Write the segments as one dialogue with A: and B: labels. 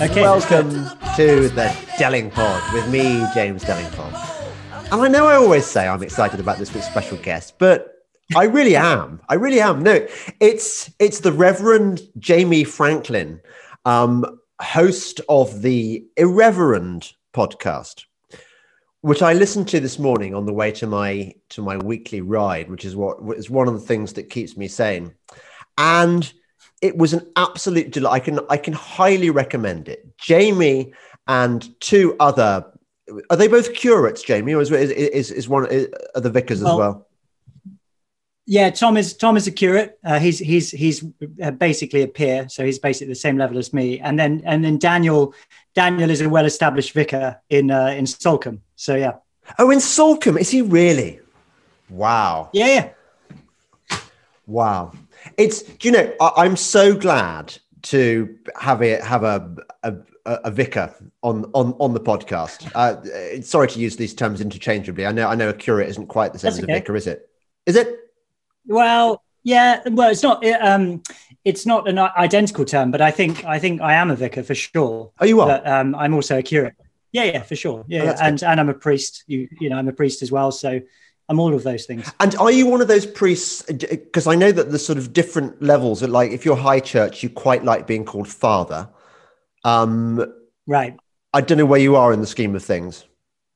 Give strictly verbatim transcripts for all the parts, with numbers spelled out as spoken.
A: Okay.
B: Welcome to the Delling Pod with me, James Dellingpod. And I know I always say I'm excited about this week's special guest, but I really am. I really am. No, it's it's the Reverend Jamie Franklin, um, host of the Irreverend podcast, which I listened to this morning on the way to my to my weekly ride, which is what is one of the things that keeps me sane. And it was an absolute delight. I can I can highly recommend it. Jamie and two other, are they both curates, Jamie, or is is is, is one are the vicars well, as well?
A: Yeah, Tom is Tom is a curate. Uh, he's he's he's basically a peer, so he's basically the same level as me. And then and then Daniel Daniel is a well-established vicar in uh, in Salcombe. So yeah.
B: Oh, in Salcombe, is he really? Wow.
A: Yeah, yeah.
B: Wow. It's, do you know, I, I'm so glad to have a have a a, a vicar on on on the podcast. Uh, sorry to use these terms interchangeably. I know I know a curate isn't quite the same
A: That's
B: as
A: okay.
B: a vicar, is it? Is it?
A: Well, yeah. Well, it's not. It, um, it's not an identical term, but I think I think I am a vicar for sure.
B: Oh, you are.
A: But, um, I'm also a curate. Yeah, yeah, for sure. Yeah,
B: oh,
A: yeah. and and I'm a priest. You you know, I'm a priest as well. So. I'm all of those things.
B: And are you one of those priests? Because I know that the sort of different levels are like, if you're high church, you quite like being called father. Um,
A: right.
B: I don't know where you are in the scheme of things.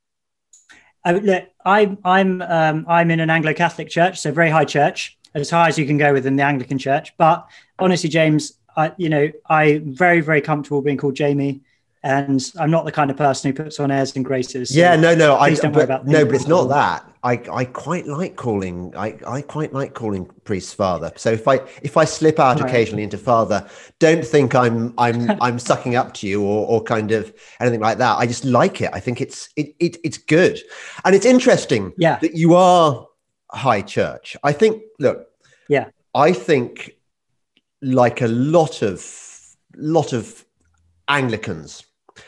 A: Uh, look, I'm I'm um, I'm in an Anglo-Catholic church, so very high church, as high as you can go within the Anglican church. But honestly, James, I you know I'm very very comfortable being called Jamie. And I'm not the kind of person who puts on airs and graces. So
B: yeah, no, no, I
A: don't
B: but,
A: worry about
B: no, but it's not that. I, I quite like calling. I, I quite like calling priests father. So if I if I slip out
A: right.
B: occasionally into father, don't think I'm I'm I'm sucking up to you or or kind of anything like that. I just like it. I think it's it, it it's good, and it's interesting.
A: Yeah.
B: that you are high church. I think. Look.
A: Yeah.
B: I think, like a lot of lot of Anglicans,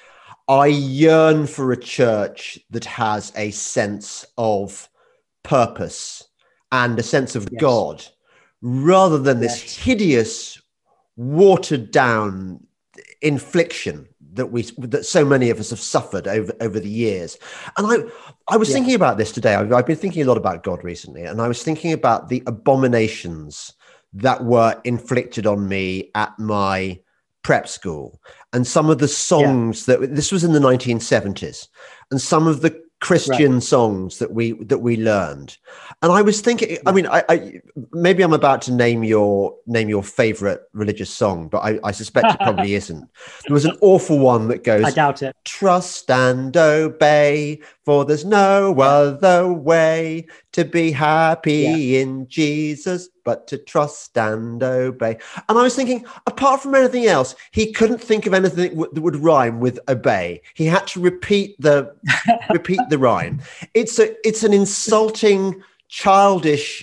B: I yearn for a church that has a sense of purpose and a sense of yes. God, rather than this yes. hideous, watered down infliction that we that so many of us have suffered over, over the years. And I I was yeah. thinking about this today. I've, I've been thinking a lot about God recently, and I was thinking about the abominations that were inflicted on me at my prep school, and some of the songs yeah. that this was in the nineteen seventies, and some of the Christian right. songs that we that we learned. And I was thinking, I mean, I, I maybe I'm about to name your name your favorite religious song, but I, I suspect it probably isn't. There was an awful one that goes,
A: I doubt it.
B: Trust and obey, for there's no yeah. other way to be happy yeah. in Jesus but to trust and obey. And I was thinking, apart from anything else, he couldn't think of anything that, w- that would rhyme with obey. He had to repeat the repeat the rhyme. It's a it's an insulting, childish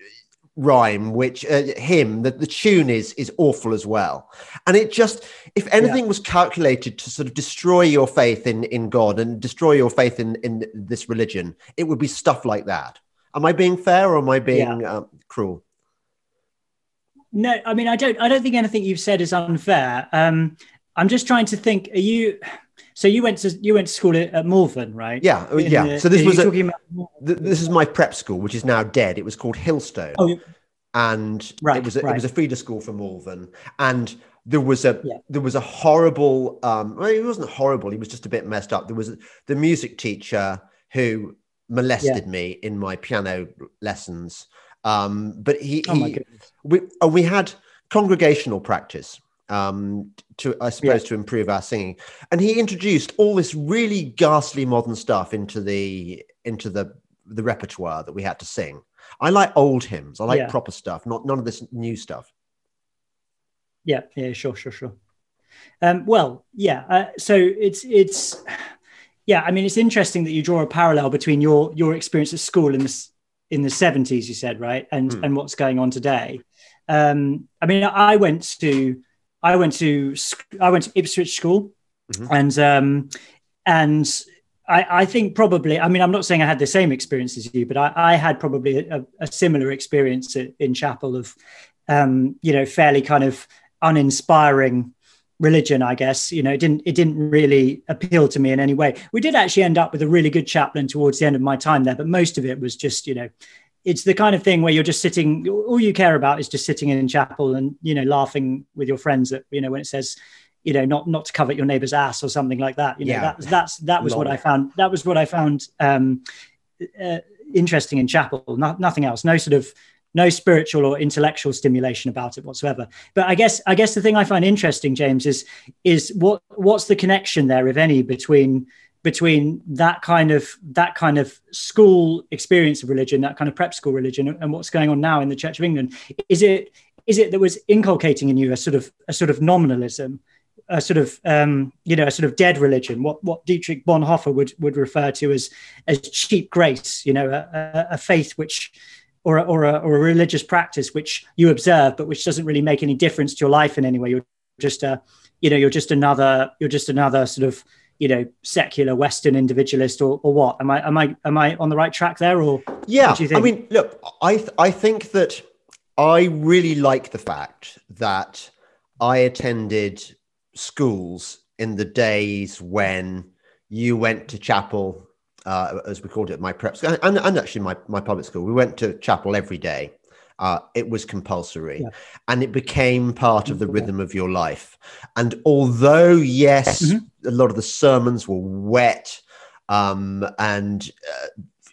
B: rhyme, which uh, hymn that the tune is is awful as well. And it just, if anything yeah. was calculated to sort of destroy your faith in in God and destroy your faith in in this religion, it would be stuff like that. Am I being fair or am I being yeah. um, cruel?
A: No, I mean, I don't I don't think anything you've said is unfair. Um, I'm just trying to think, are you, so you went to, you went to school at, at Malvern, right?
B: Yeah.
A: In
B: yeah.
A: The,
B: so this was, a,
A: talking about...
B: th- this is my prep school, which is now dead. It was called Hillstone.
A: Oh,
B: and
A: right,
B: it was, a,
A: right.
B: it was a feeder school for Malvern. And there was a,
A: yeah.
B: there was a horrible, um, well, he wasn't horrible. He was just a bit messed up. There was a, the music teacher who molested yeah. me in my piano lessons. Um, but he,
A: oh my
B: he
A: goodness.
B: we, and we had congregational practice um, to, I suppose,
A: yeah.
B: to improve our singing. And he introduced all this really ghastly modern stuff into the, into the, the repertoire that we had to sing. I like old hymns. I like
A: yeah.
B: proper stuff, not none of this new stuff.
A: Yeah, yeah, sure, sure, sure. Um, well, yeah. Uh, so it's it's yeah. I mean, it's interesting that you draw a parallel between your your experience at school in the in the seventies, you said, right, and mm. and what's going on today. Um, I mean, I went to I went to I went to Ipswich School, mm-hmm. and um, and. I, I think probably, I mean, I'm not saying I had the same experience as you, but I, I had probably a, a similar experience in chapel of, um, you know, fairly kind of uninspiring religion, I guess. You know, it didn't it didn't really appeal to me in any way. We did actually end up with a really good chaplain towards the end of my time there, but most of it was just, you know, it's the kind of thing where you're just sitting, all you care about is just sitting in chapel and, you know, laughing with your friends at, you know, when it says, you know, not not to covet your neighbor's ass or something like that. You know,
B: Yeah.
A: that, that's that was what I found. That was what I found um, uh, interesting in chapel. Not, nothing else. No sort of no spiritual or intellectual stimulation about it whatsoever. But I guess I guess the thing I find interesting, James, is is what what's the connection there, if any, between between that kind of that kind of school experience of religion, that kind of prep school religion, and what's going on now in the Church of England? Is it is it that was inculcating in you a sort of a sort of nominalism, a sort of um, you know, a sort of dead religion, what what Dietrich Bonhoeffer would would refer to as as cheap grace, you know, a, a faith which, or a, or a or a religious practice which you observe, but which doesn't really make any difference to your life in any way. You're just a, you know, you're just another, you're just another sort of, you know, secular Western individualist, or, or what? Am I am I am I on the right track there? Or
B: yeah,
A: what do you think?
B: I mean, look, I th- I think that I really like the fact that I attended schools in the days when you went to chapel, uh, as we called it, my prep school, and, and actually my, my public school. We went to chapel every day. Uh, it was compulsory, yeah. And it became part of the rhythm of your life. And although, yes, mm-hmm. a lot of the sermons were wet, um, and uh,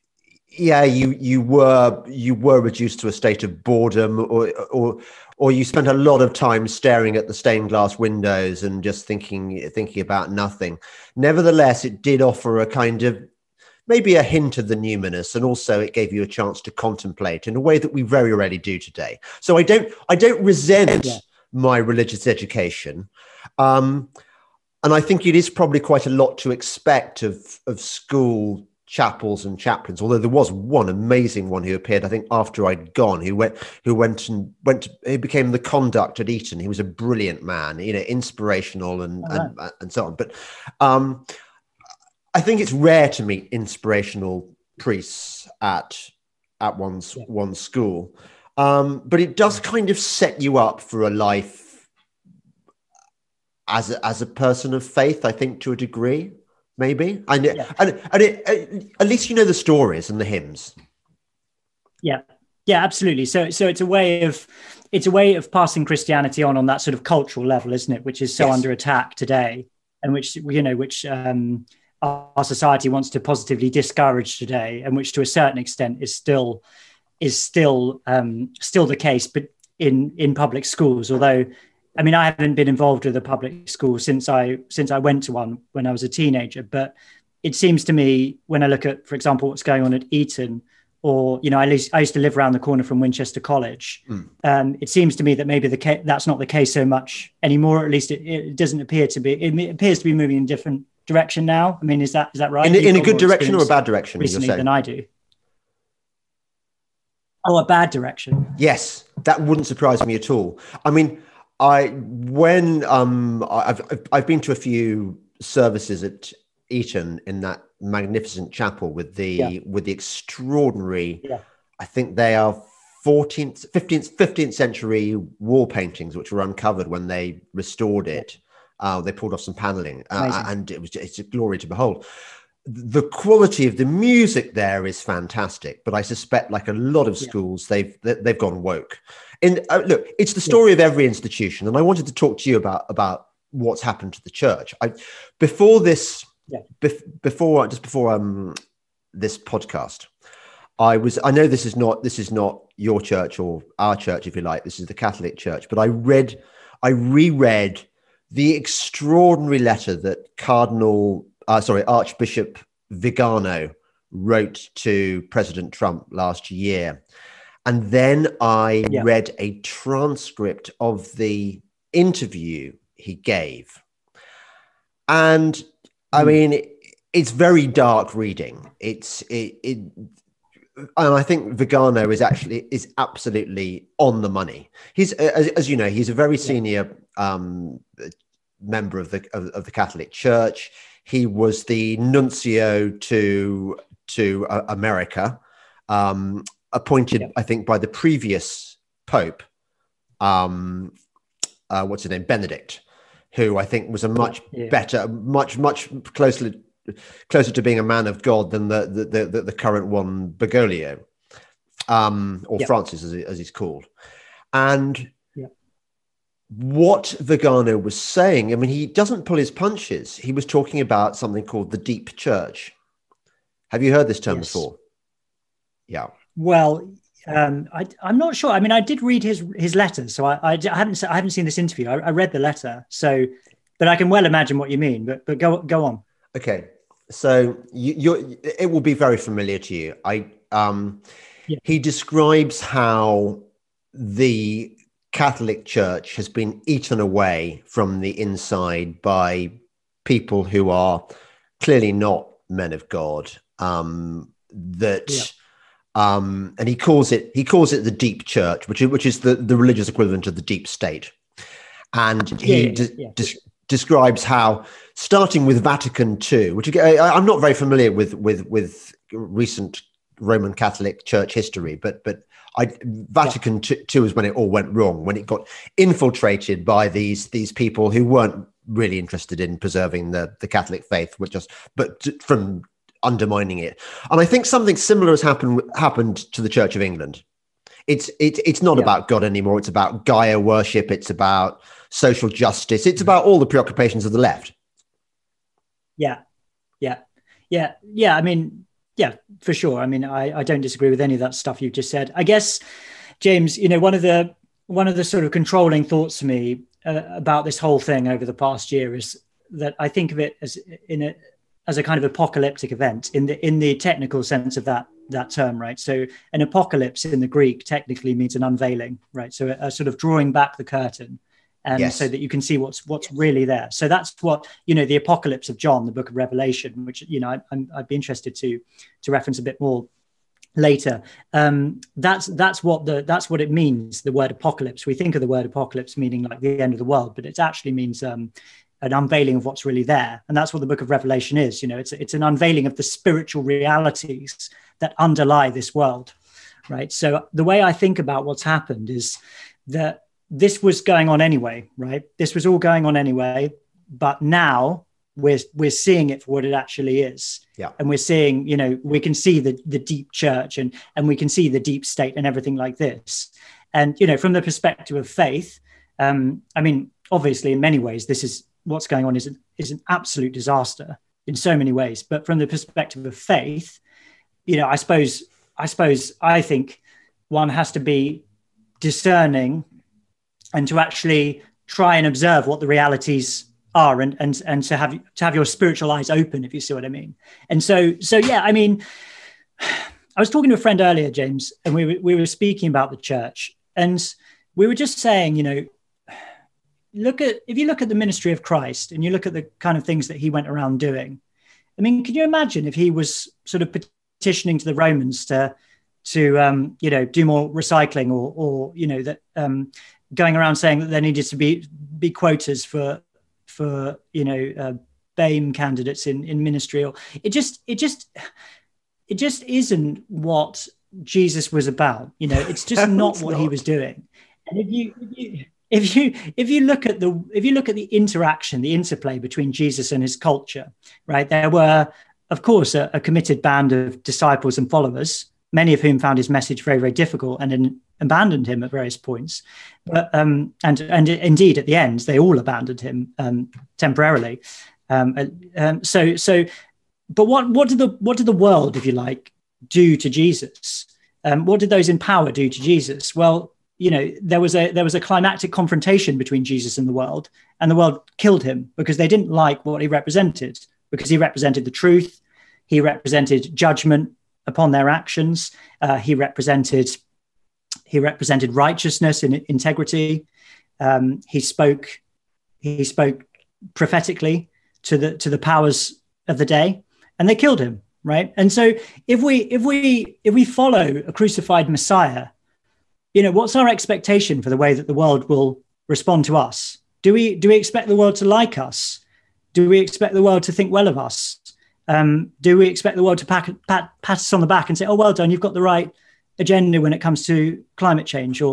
B: yeah, you you were you were reduced to a state of boredom, or or or you spent a lot of time staring at the stained glass windows and just thinking thinking about nothing. Nevertheless, it did offer a kind of, maybe a hint of the numinous, and also it gave you a chance to contemplate in a way that we very rarely do today. So I don't I don't resent yeah. my religious education, um, and I think it is probably quite a lot to expect of of school chapels and chaplains. Although there was one amazing one who appeared, I think, after I'd gone, who went who went and went. To, he became the conduct at Eton. He was a brilliant man, you know, inspirational and oh, and, right. and so on. But um, I think it's rare to meet inspirational priests at at one's yeah. one's school, um, but it does kind of set you up for a life as a, as a person of faith, I think, to a degree, maybe. And yeah. and, and it, at least you know the stories and the hymns.
A: Yeah, yeah, absolutely. So so it's a way of it's a way of passing Christianity on on that sort of cultural level, isn't it? Which is so yes. under attack today, and which you know which. Um, our society wants to positively discourage today, and which to a certain extent is still is still um, still the case, but in in public schools. Although, I mean, I haven't been involved with a public school since I since I went to one when I was a teenager. But it seems to me, when I look at, for example, what's going on at Eton, or you know, I used, I used to live around the corner from Winchester College. Mm. Um, it seems to me that maybe the ca- that's not the case so much anymore. Or at least it, it doesn't appear to be. It appears to be moving in different direction now. I mean, is that is that right?
B: In, in a good direction or a bad direction?
A: Recently than I do. Oh, a bad direction.
B: Yes, that wouldn't surprise me at all. I mean, I when um I've I've been to a few services at Eton in that magnificent chapel with the yeah. with the extraordinary. Yeah. I think they are fourteenth, fifteenth, fifteenth century wall paintings which were uncovered when they restored it. Uh, they pulled off some paneling, uh, and it was it's a glory to behold. The quality of the music there is fantastic, but I suspect, like a lot of schools, yeah. they've they've gone woke. And uh, look, it's the story yeah. of every institution, and I wanted to talk to you about about what's happened to the church. I before this, yeah. bef- before just before um this podcast, I was I know this is not this is not your church or our church, if you like. This is the Catholic Church, but I read, I reread. the extraordinary letter that Cardinal, uh, sorry, Archbishop Vigano wrote to President Trump last year. And then I yeah. read a transcript of the interview he gave. And mm. I mean, it, it's very dark reading. It's, it, it, and I think Vigano is actually, is absolutely on the money. He's, as, as you know, he's a very senior um, member of the of, of the Catholic Church. He was the nuncio to to uh, America, um, appointed, yeah. I think, by the previous Pope. Um, uh, what's his name? Benedict, who I think was a much
A: yeah.
B: better, much much closer closer to being a man of God than the the the, the current one, Bergoglio, um, or
A: yeah.
B: Francis as, as he's called. And
A: yeah.
B: what Vigano was saying, I mean, he doesn't pull his punches. He was talking about something called the deep church. Have you heard this term
A: yes.
B: before? Yeah.
A: Well, um, I, I'm not sure. I mean, I did read his his letter, so I, I, I haven't I haven't seen this interview. I, I read the letter, so but I can well imagine what you mean. But but go go on.
B: Okay, so you, you're it will be very familiar to you. I um,
A: yeah.
B: He describes how the Catholic Church has been eaten away from the inside by people who are clearly not men of God. Um, that.
A: Yeah.
B: Um, and he calls it he calls it the deep church, which is which is the, the religious equivalent of the deep state. And he
A: yeah, yeah,
B: de-
A: yeah.
B: de- describes how, starting with Vatican Two, which I, I'm not very familiar with with with recent Roman Catholic Church history, but but I, Vatican yeah. Two is when it all went wrong, when it got infiltrated by these these people who weren't really interested in preserving the the Catholic faith, which just but from undermining it. And I think something similar has happened happened to the Church of England. It's it's it's not yeah. about God anymore. It's about Gaia worship. It's about social justice. It's about all the preoccupations of the left.
A: Yeah, yeah, yeah, yeah. I mean, yeah, for sure. I mean, I, I don't disagree with any of that stuff you've just said. I guess, James, you know, one of the one of the sort of controlling thoughts to me uh, about this whole thing over the past year is that I think of it as in a as a kind of apocalyptic event in the in the technical sense of that that term, right? So an apocalypse in the Greek technically means an unveiling, right? So a, a sort of drawing back the curtain, and yes. so that you can see what's what's yes. really there. So that's what, you know, the apocalypse of John, the book of Revelation, which, you know, I, I'm, I'd be interested to to reference a bit more later. Um, that's that's what the that's what it means. The word apocalypse. We think of the word apocalypse meaning like the end of the world, but it actually means um, an unveiling of what's really there. And that's what the book of Revelation is. You know, it's it's an unveiling of the spiritual realities that underlie this world, right? So the way I think about what's happened is that this was going on anyway, right? This was all going on anyway, but now we're we're seeing it for what it actually is.
B: Yeah.
A: And we're seeing, you know, we can see the the deep church and and we can see the deep state and everything like this. And, you know, from the perspective of faith, um, I mean, obviously in many ways, this is what's going on is an, is an absolute disaster in so many ways. But from the perspective of faith, you know, I suppose, I suppose, I think one has to be discerning and to actually try and observe what the realities are, and and and to have to have your spiritual eyes open, if you see what I mean. And so, so yeah, I mean, I was talking to a friend earlier, James, and we were, we were speaking about the church, and we were just saying, you know, look at, if you look at the ministry of Christ and you look at the kind of things that he went around doing, I mean, can you imagine if he was sort of petitioning to the Romans to, to um, you know, do more recycling, or, or you know, that um, going around saying that there needed to be be quotas for, for you know, uh, B A M E candidates in in ministry, or it just it just it just isn't what Jesus was about. You know, it's just
B: No,
A: not
B: it's
A: what
B: not.
A: he was doing. And if you, if you If you if you look at the if you look at the interaction, the interplay between Jesus and his culture, right? There were, of course, a, a committed band of disciples and followers, many of whom found his message very, very difficult and in, abandoned him at various points. But um, and and indeed, at the end, they all abandoned him um, temporarily. Um, um, so so, but what what did the what did the world, if you like, do to Jesus? Um, what did those in power do to Jesus? Well, you know, there was a there was a climactic confrontation between Jesus and the world, and the world killed him because they didn't like what he represented, because he represented the truth, he represented judgment upon their actions, uh, he represented he represented righteousness and integrity. Um, he spoke he spoke prophetically to the to the powers of the day, and they killed him, right? And so, if we if we if we follow a crucified Messiah, you know, what's our expectation for the way that the world will respond to us? Do we do we expect the world to like us? Do we expect the world to think well of us? Um, do we expect the world to pat, pat, pat us on the back and say, oh, well done, you've got the right agenda when it comes to climate change, or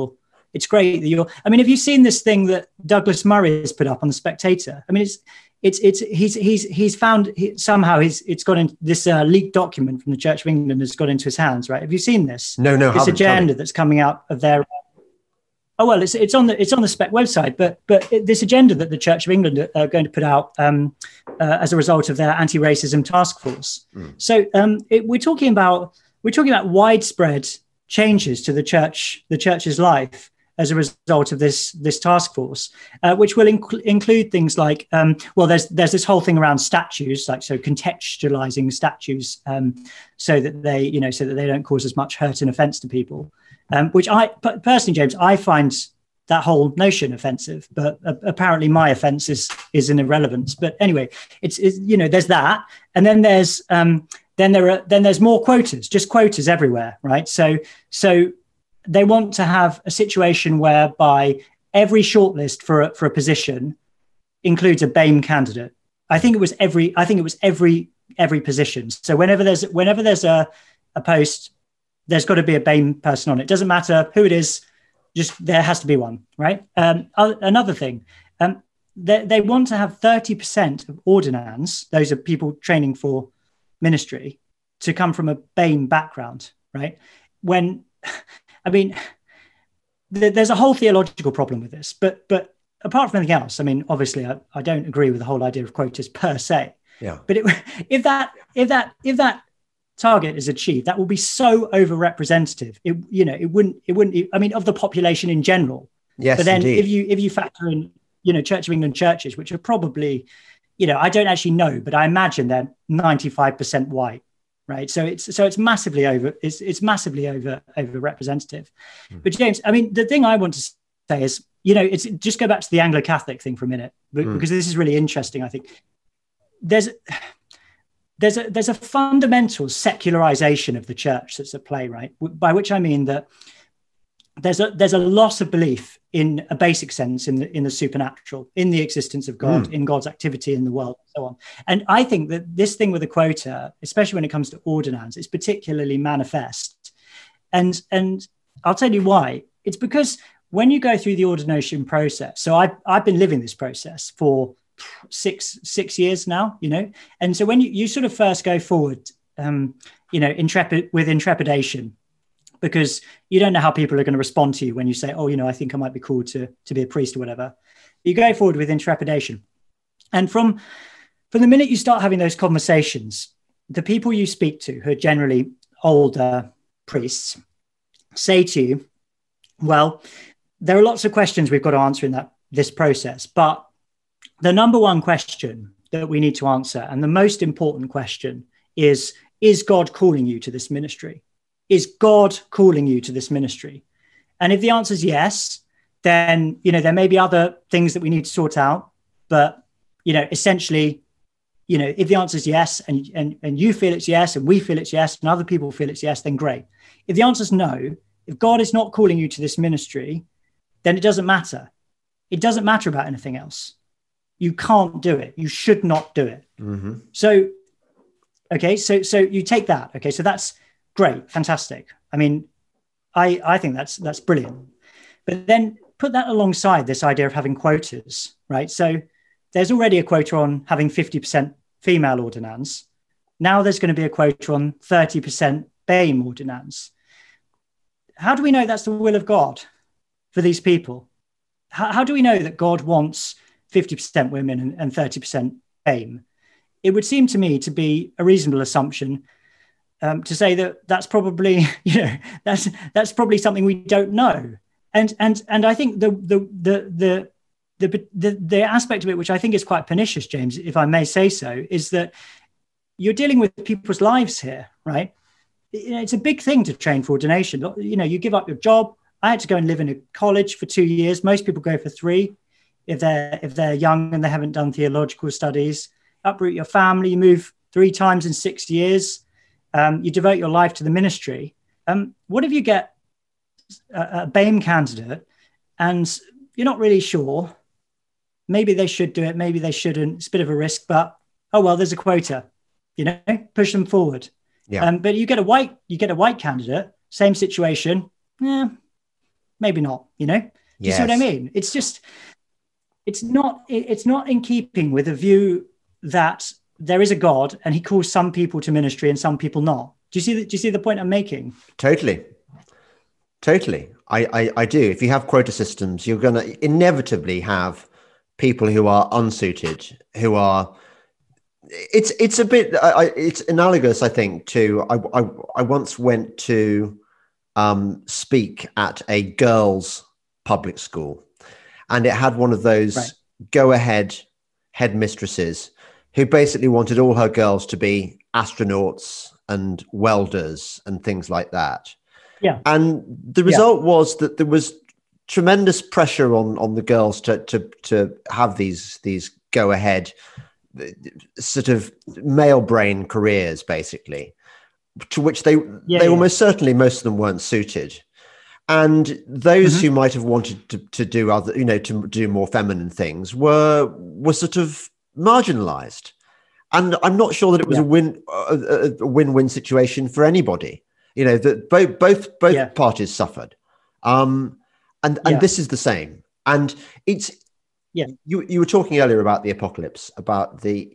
A: it's great that you're, I mean, have you seen this thing that Douglas Murray has put up on The Spectator? I mean, it's, it's, it's, he's, he's, he's found he, somehow he's, it's got in this uh, leaked document from the Church of England has got into his hands, right? Have you seen this?
B: No, no.
A: This agenda that's coming out of their, oh, well, it's, it's on the, it's on the Spec website, but, but it, this agenda that the Church of England are going to put out um, uh, as a result of their anti-racism task force. Mm. So um, it, we're talking about, we're talking about widespread changes to the church, the church's life as a result of this this task force, uh, which will inc- include things like, um, well, there's there's this whole thing around statues, like so contextualizing statues, um, so that they, you know, so that they don't cause as much hurt and offence to people, um, which I personally, James, I find that whole notion offensive, but uh, apparently my offence is is an irrelevance. But anyway, it's, it's you know, there's that, and then there's um, then there are then there's more quotas, just quotas everywhere, right? So so. They want to have a situation whereby every shortlist for a, for a position includes a B A M E candidate. I think it was every. I think it was every every position. So whenever there's whenever there's a, a post, there's got to be a B A M E person on it. Doesn't matter who it is, just there has to be one, right? Um, another thing, um, they, they want to have thirty percent of ordinands. Those are people training for ministry to come from a B A M E background, right? When I mean, th- there's a whole theological problem with this, but but apart from anything else, I mean, obviously, I, I don't agree with the whole idea of quotas per se.
B: Yeah.
A: But it, if that if that if that target is achieved, that will be so overrepresentative. It you know it wouldn't it wouldn't. I mean, of the population in general.
B: Yes.
A: But then
B: indeed.
A: if you if you factor in you know Church of England churches, which are probably, you know, I don't actually know, but I imagine they're ninety-five percent white. Right, so it's so it's massively over it's it's massively over over representative. Mm. But James, I mean, the thing I want to say is, you know, it's just go back to the Anglo-Catholic thing for a minute, because mm. this is really interesting. I think there's there's a there's a fundamental secularization of the church that's at play, right? By which I mean that there's a there's a loss of belief in a basic sense in the in the supernatural, in the existence of God, mm. in God's activity in the world, and so on. And I think that this thing with the quota, especially when it comes to ordinands, is particularly manifest. And and I'll tell you why. It's because when you go through the ordination process, so I've I've been living this process for six six years now, you know, and so when you, you sort of first go forward, um, you know, intrepid with intrepidation, because you don't know how people are going to respond to you when you say, oh, you know, I think I might be called to, to be a priest or whatever. You go forward with intrepidation. And from, from the minute you start having those conversations, the people you speak to, who are generally older priests, say to you, well, there are lots of questions we've got to answer in that this process. But the number one question that we need to answer, and the most important question, is, is God calling you to this ministry? Is God calling you to this ministry? And if the answer is yes, then, you know, there may be other things that we need to sort out. But, you know, essentially, you know, if the answer is yes, and, and, and you feel it's yes, and we feel it's yes, and other people feel it's yes, then great. If the answer is no, if God is not calling you to this ministry, then it doesn't matter. It doesn't matter about anything else. You can't do it. You should not do it. Mm-hmm. So, okay, so so you take that. Okay, so that's great, fantastic. I mean, I, I think that's that's brilliant. But then put that alongside this idea of having quotas, right? So there's already a quota on having fifty percent female ordinands. Now there's going to be a quota on thirty percent B A M E ordinands. How do we know that's the will of God for these people? How, how do we know that God wants fifty percent women and, and thirty percent B A M E? It would seem to me to be a reasonable assumption Um, to say that that's probably, you know, that's that's probably something we don't know, and and and I think the the the the the the, the aspect of it, which I think is quite pernicious, James, if I may say so, is that you're dealing with people's lives here, right? It's a big thing to train for ordination. You know, you give up your job. I had to go and live in a college for two years. Most people go for three, if they're if they're young and they haven't done theological studies. Uproot your family. You move three times in six years. Um, you devote your life to the ministry. Um, what if you get a, a B A M E candidate and you're not really sure? Maybe they should do it. Maybe they shouldn't. It's a bit of a risk, but oh well, there's a quota. You know, push them forward. Yeah. Um, but you get a white, you get a white candidate, same situation. Yeah, maybe not, you know? Do you
B: Yes.
A: see what I mean? It's just, it's not, it's not in keeping with a view that there is a God and he calls some people to ministry and some people not. Do you see the, do you see the point I'm making?
B: Totally. Totally. I, I, I do. If you have quota systems, you're going to inevitably have people who are unsuited, who are, it's, it's a bit, I, it's analogous, I think, to, I, I, I once went to um, speak at a girls' public school, and it had one of those right. go ahead headmistresses who basically wanted all her girls to be astronauts and welders and things like that.
A: Yeah.
B: And the result yeah. was that there was tremendous pressure on, on the girls to, to, to have these, these go ahead sort of male brain careers, basically, to which they, yeah, they yeah. almost certainly, most of them weren't suited. And those mm-hmm. who might have wanted to, to do other, you know, to do more feminine things were, were sort of marginalized. And I'm not sure that it was yeah. a win, a, a win-win situation for anybody. You know, that both both both yeah. parties suffered, um, and and yeah. this is the same. And it's
A: yeah.
B: You you were talking earlier about the apocalypse, about the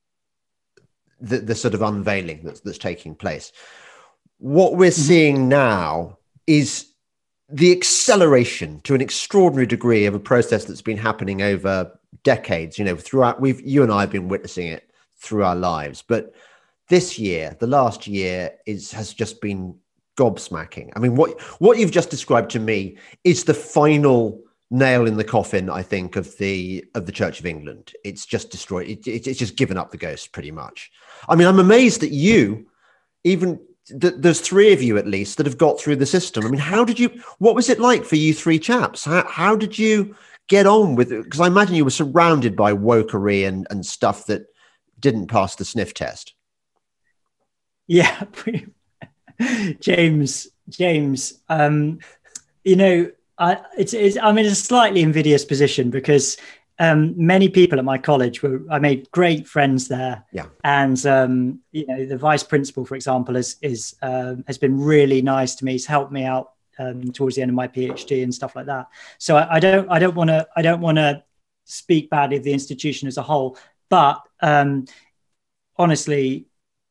B: the, the sort of unveiling that's that's taking place. What we're mm-hmm. seeing now is the acceleration to an extraordinary degree of a process that's been happening over decades. You know, throughout we've you and I have been witnessing it through our lives, but this year, the last year, is has just been gobsmacking. I mean, what what you've just described to me is the final nail in the coffin, I think, of the of the Church of England. It's just destroyed. It, it, it's just given up the ghost, pretty much. I mean, I'm amazed that you, even th- there's three of you at least that have got through the system. I mean, how did you? What was it like for you three chaps? How how did you get on with it? Because I imagine you were surrounded by wokery and and stuff that didn't pass the sniff test.
A: Yeah, James, James, um, you know, I, it's, it's, I'm in a slightly invidious position because um, many people at my college were, I made great friends there.
B: Yeah.
A: And, um, you know, the vice principal, for example, is, is um, has been really nice to me. He's helped me out um, towards the end of my PhD and stuff like that. So I, I don't, I don't want to, I don't want to speak badly of the institution as a whole, but um, honestly,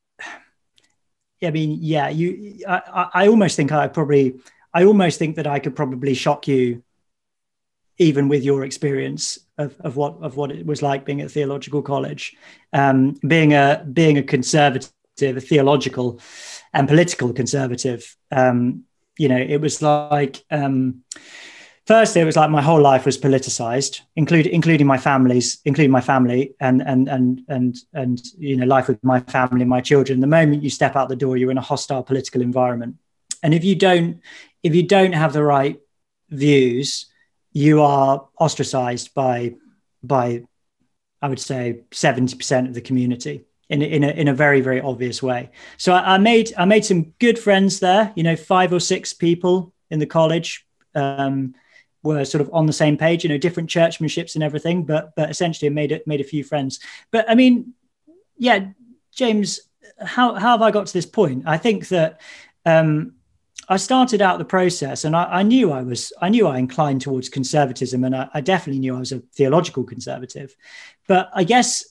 A: I mean, yeah, you. I, I almost think I probably, I almost think that I could probably shock you, even with your experience of, of what of what it was like being at theological college, um, being a being a conservative, a theological, and political conservative. Um, you know, it was like. Um, Firstly, it was like my whole life was politicized, including including my family's, including my family, and and and and and you know, life with my family, my children. The moment you step out the door, you're in a hostile political environment, and if you don't, if you don't have the right views, you are ostracized by by, I would say, seventy percent of the community in in a in a very very obvious way. So I, I made I made some good friends there. You know, five or six people in the college. Um, were sort of on the same page, you know, different churchmanships and everything, but but essentially made it made a few friends. But I mean, yeah, James, how how have I got to this point? I think that um, I started out the process, and I, I knew I was I knew I inclined towards conservatism, and I, I definitely knew I was a theological conservative. But I guess,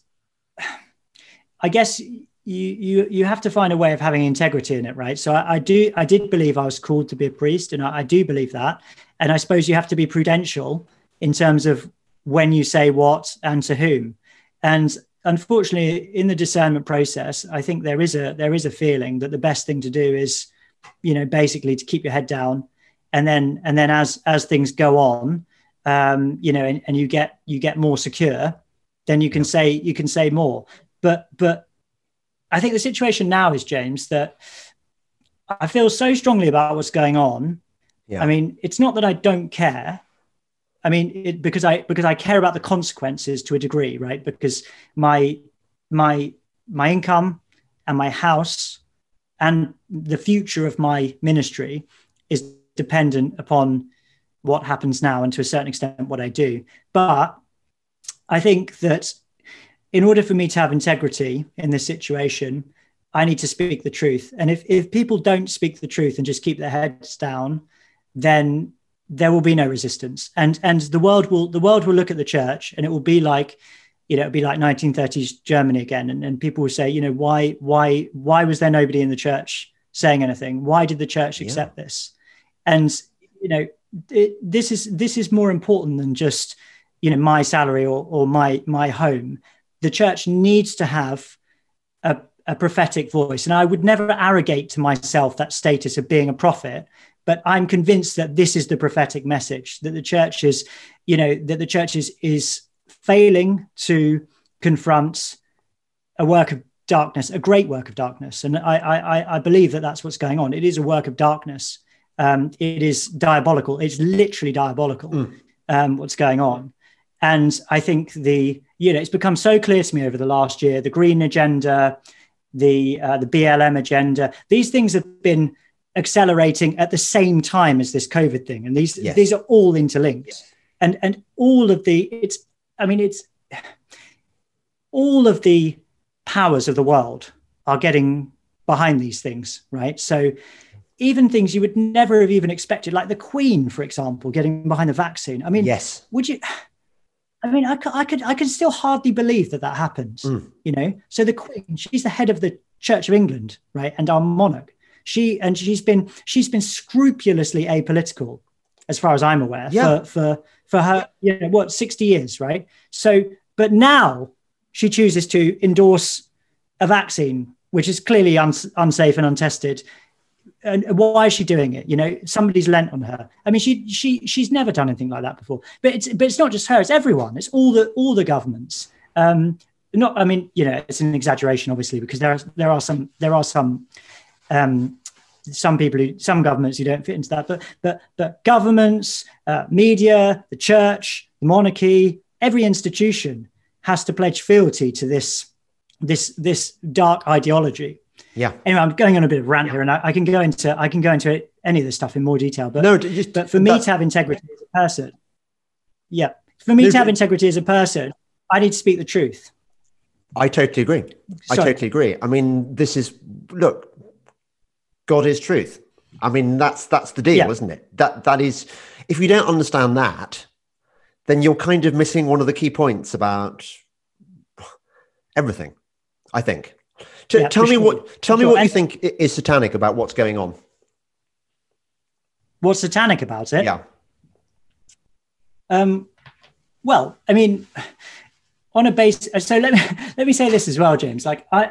A: I guess you you you have to find a way of having integrity in it, right? So I, I do I did believe I was called to be a priest, and I, I do believe that. And I suppose you have to be prudential in terms of when you say what and to whom. And unfortunately, in the discernment process, I think there is a there is a feeling that the best thing to do is, you know, basically to keep your head down, and then and then as as things go on, um, you know, and, and you get you get more secure, then you can say you can say more. But but I think the situation now is, James, that I feel so strongly about what's going on. Yeah. I mean, it's not that I don't care. I mean, it, because I because I care about the consequences to a degree, right? Because my my my income and my house and the future of my ministry is dependent upon what happens now, and to a certain extent what I do. But I think that in order for me to have integrity in this situation, I need to speak the truth. And if if people don't speak the truth and just keep their heads down, then there will be no resistance, and and the world will the world will look at the church, and it will be like, you know, it'll be like nineteen thirties Germany again, and, and people will say, you know, why why why was there nobody in the church saying anything? Why did the church accept yeah. this? And you know, it, this is this is more important than just, you know, my salary or or my my home. The church needs to have a, a prophetic voice, and I would never arrogate to myself that status of being a prophet. But I'm convinced that this is the prophetic message, that the church is, you know, that the church is, is failing to confront a work of darkness, a great work of darkness. And I, I, I believe that that's what's going on. It is a work of darkness. Um, it is diabolical. It's literally diabolical, mm. um, what's going on. And I think the, you know, it's become so clear to me over the last year, the green agenda, the, uh, the B L M agenda, these things have been accelerating at the same time as this COVID thing. And these, yes. these are all interlinked. Yes. And, and all of the, it's, I mean, it's all of the powers of the world are getting behind these things, right? So even things you would never have even expected, like the Queen, for example, getting behind the vaccine. I mean,
B: yes.
A: would you, I mean, I could, I could, I could still hardly believe that that happens, mm. you know? So the Queen, she's the head of the Church of England, right? And our monarch. She and she's been she's been scrupulously apolitical, as far as I'm aware, yeah. for for for her, you know, what, sixty years, right? So, but now she chooses to endorse a vaccine which is clearly uns- unsafe and untested. And why is she doing it? You know, somebody's lent on her. I mean, she she she's never done anything like that before. But it's but it's not just her; it's everyone. It's all the all the governments. Um, not, I mean, you know, it's an exaggeration, obviously, because there are there are some there are some. Um, some people who, some governments who don't fit into that, but but but governments, uh, media, the church, the monarchy, every institution has to pledge fealty to this this this dark ideology.
B: Yeah.
A: Anyway, I'm going on a bit of rant yeah. here, and I, I can go into I can go into it, any of this stuff in more detail. But
B: no, just,
A: but for me to have integrity as a person, yeah, for me no, to have integrity as a person, I need to speak the truth.
B: I totally agree. Sorry. I totally agree. I mean, this is look. God is truth. I mean, that's that's the deal, yeah. isn't it? That that is, if you don't understand that, then you're kind of missing one of the key points about everything, I think. T- yeah, tell me sure. what tell me sure. what you think is satanic about what's going on.
A: What's satanic about it?
B: Yeah.
A: Um. Well, I mean, on a base. So let me let me say this as well, James. Like I,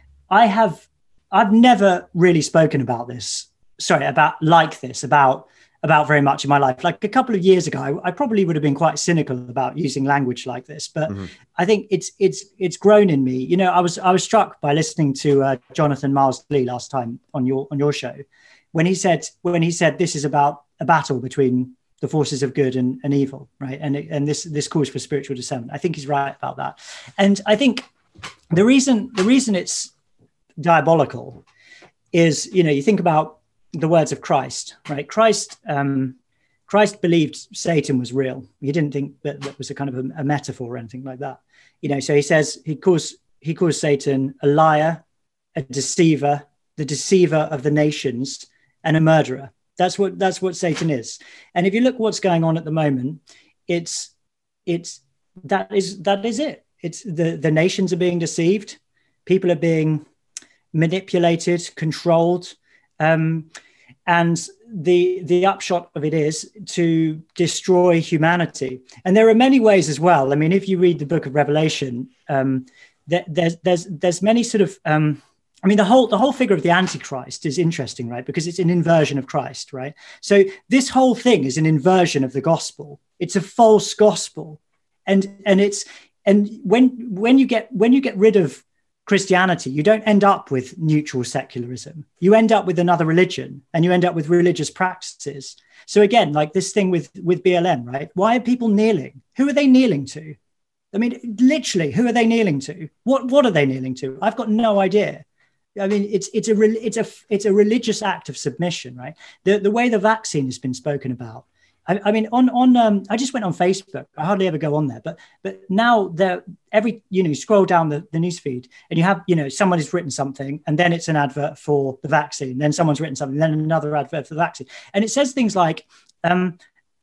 A: I have. I've never really spoken about this, sorry, about like this, about about very much in my life. Like a couple of years ago, I, I probably would have been quite cynical about using language like this, but mm-hmm. I think it's it's it's grown in me. You know, I was I was struck by listening to uh, Jonathan Miles Lee last time on your on your show, when he said when he said this is about a battle between the forces of good and, and evil, right? And it, and this this calls for spiritual discernment. I think he's right about that, and I think the reason the reason it's diabolical is, you know, you think about the words of Christ, right? Christ, um, Christ believed Satan was real. He didn't think that that was a kind of a, a metaphor or anything like that. You know, so he says he calls he calls Satan a liar, a deceiver, the deceiver of the nations, and a murderer. That's what that's what Satan is. And if you look what's going on at the moment, it's it's that is that is it. It's the the nations are being deceived. People are being manipulated, controlled, um, and the the upshot of it is to destroy humanity. And there are many ways as well. I mean, if you read the book of Revelation, um, there, there's there's there's many sort of um, I mean, the whole the whole figure of the Antichrist is interesting, right? Because it's an inversion of Christ, right? So this whole thing is an inversion of the gospel. It's a false gospel, and and it's and when when you get when you get rid of Christianity, you don't end up with neutral secularism. You end up with another religion, and you end up with religious practices. So again, like this thing with, with B L M, right? Why are people kneeling? Who are they kneeling to? I mean, literally, who are they kneeling to? What what are they kneeling to? I've got no idea. I mean, it's it's a it's a it's a religious act of submission, right? The the way the vaccine has been spoken about. I, I mean, on on um, I just went on Facebook. I hardly ever go on there, but but now there every you know you scroll down the, the news feed and you have you know someone has written something and then it's an advert for the vaccine. Then someone's written something, then another advert for the vaccine, and it says things like um,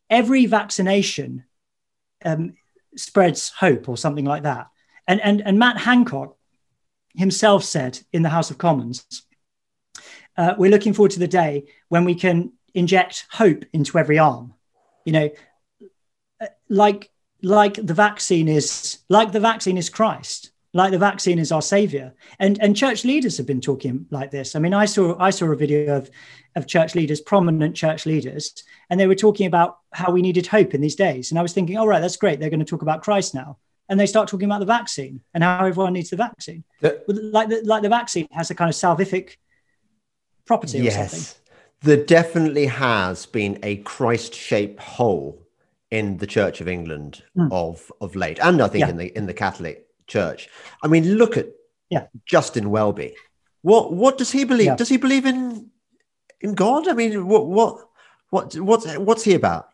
A: every vaccination um, spreads hope or something like that. And, and, and Matt Hancock himself said in the House of Commons, uh, we're looking forward to the day when we can inject hope into every arm. You know, like, like the vaccine is, like the vaccine is Christ, like the vaccine is our savior. And, and church leaders have been talking like this. I mean, I saw, I saw a video of, of church leaders, prominent church leaders, and they were talking about how we needed hope in these days. And I was thinking, all right, that's great. They're going to talk about Christ now. And they start talking about the vaccine and how everyone needs the vaccine. The, like, the, like the vaccine has a kind of salvific property or
B: yes,
A: something.
B: There definitely has been a Christ-shaped hole in the Church of England mm. of, of late. And I think yeah. in the in the Catholic Church. I mean, look at
A: yeah.
B: Justin Welby. What what does he believe? Yeah. Does he believe in in God? I mean, what what what what's what's he about?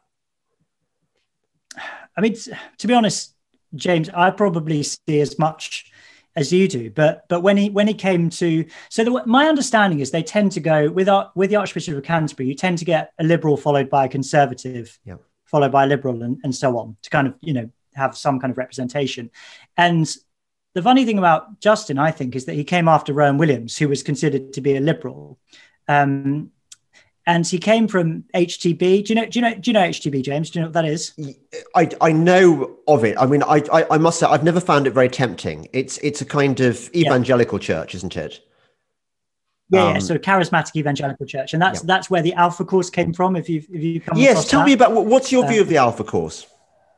A: I mean, to be honest, James, I probably see as much as you do, but but when he when he came to, so the, my understanding is they tend to go with our, with the Archbishop of Canterbury. You tend to get a liberal followed by a conservative,
B: yeah.
A: followed by a liberal, and, and so on, to kind of, you know, have some kind of representation. And the funny thing about Justin, I think, is that he came after Rowan Williams, who was considered to be a liberal. Um, And he came from H T B. Do you know? Do you know? Do you know H T B, James? Do you know what that is?
B: I, I know of it. I mean, I, I I must say I've never found it very tempting. It's it's a kind of evangelical yeah. church, isn't it?
A: Yeah, um, yeah, sort of charismatic evangelical church, and that's yeah. that's where the Alpha Course came from. If you if you come
B: yes, tell
A: that.
B: me about what's your view uh, of the Alpha Course?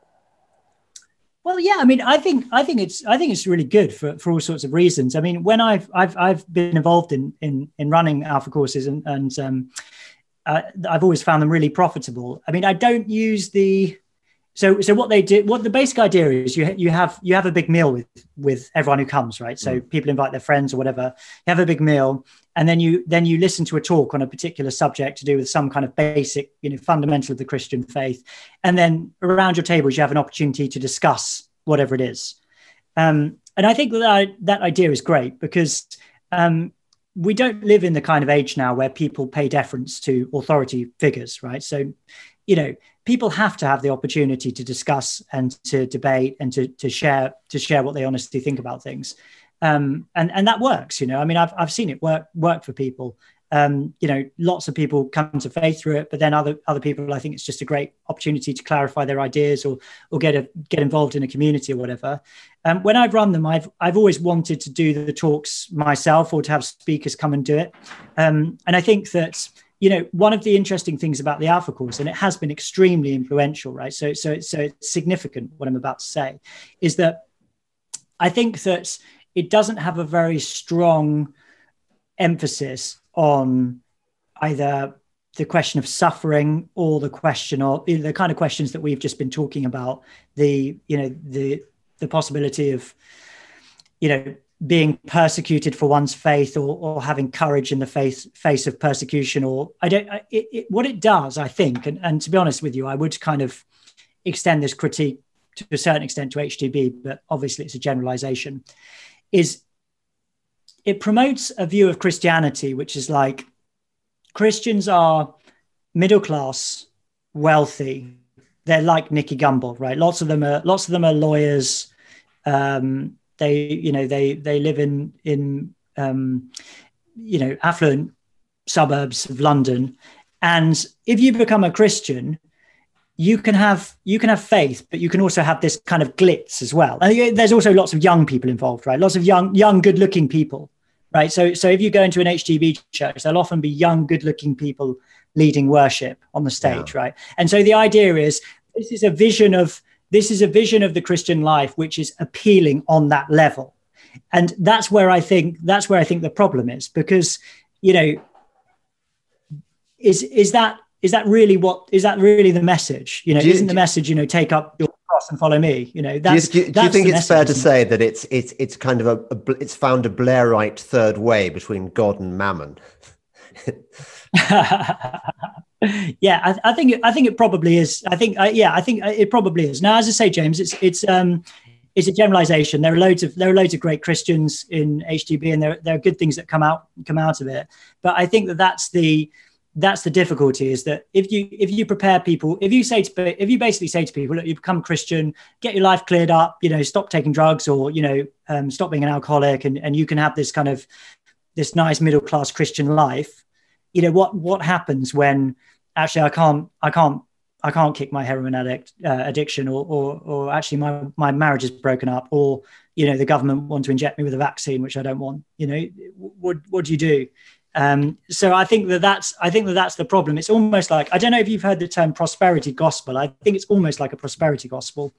A: Well, yeah, I mean, I think I think it's I think it's really good for, for all sorts of reasons. I mean, when I've I've I've been involved in in in running Alpha Courses and and um, Uh, I've always found them really profitable. I mean, I don't use the, so so what they do, what the basic idea is, you you have you have a big meal with with everyone who comes, right? So mm. people invite their friends or whatever. You have a big meal, and then you then you listen to a talk on a particular subject to do with some kind of basic, you know, fundamental of the Christian faith, and then around your tables you have an opportunity to discuss whatever it is. Um, and I think that I, that idea is great because. Um, We don't live in the kind of age now where people pay deference to authority figures, right? So, you know, people have to have the opportunity to discuss and to debate and to to share to share what they honestly think about things, um, and and that works. You know, I mean, I've I've seen it work work for people. Um, you know, lots of people come to faith through it, but then other other people, I think it's just a great opportunity to clarify their ideas or or get a, get involved in a community or whatever. Um, when I've run them, I've I've always wanted to do the talks myself or to have speakers come and do it. Um, and I think that, you know, one of the interesting things about the Alpha Course, and it has been extremely influential, right? So so so it's significant what I'm about to say, is that I think that it doesn't have a very strong emphasis on either the question of suffering or the question of, you know, the kind of questions that we've just been talking about, the, you know, the the possibility of, you know, being persecuted for one's faith or, or having courage in the face face of persecution, or I don't, it, it, what it does, I think, and, and to be honest with you, I would kind of extend this critique to a certain extent to H T B, but obviously it's a generalization, is it promotes a view of Christianity, which is like Christians are middle class, wealthy. They're like Nicky Gumbel, right? Lots of them are lots of them are lawyers. Um, they, you know, they they live in in um, you know, affluent suburbs of London. And if you become a Christian, you can have you can have faith, but you can also have this kind of glitz as well. And there's also lots of young people involved, right? Lots of young, young, good-looking people. Right. So so if you go into an H T B church, there'll often be young, good looking people leading worship on the stage. Yeah. Right. And so the idea is this is a vision of this is a vision of the Christian life, which is appealing on that level. And that's where I think that's where I think the problem is, because, you know, is is that is that really what is that really the message? You know, you, isn't the message, you know, take up your cross and follow me? You know, that's,
B: do you, do you,
A: that's
B: do you think it's
A: message,
B: fair to say that it's it's it's kind of a, a it's found a Blairite third way between God and Mammon?
A: Yeah, I, I think it, I think it probably is. I think uh, yeah, I think it probably is. Now, as I say, James, it's it's um it's a generalization. There are loads of there are loads of great Christians in H T B, and there there are good things that come out come out of it. But I think that that's the that's the difficulty, is that if you if you prepare people, if you say to if you basically say to people, look, you become Christian, get your life cleared up, you know, stop taking drugs, or, you know, um, stop being an alcoholic, and, and you can have this kind of this nice middle class Christian life. You know, what what happens when actually I can't I can't I can't kick my heroin addict uh, addiction, or, or or actually my my marriage is broken up, or, you know, the government want to inject me with a vaccine which I don't want. You know, what what do you do? Um, so I think that that's I think that that's the problem. It's almost like, I don't know if you've heard the term prosperity gospel. I think it's almost like a prosperity gospel.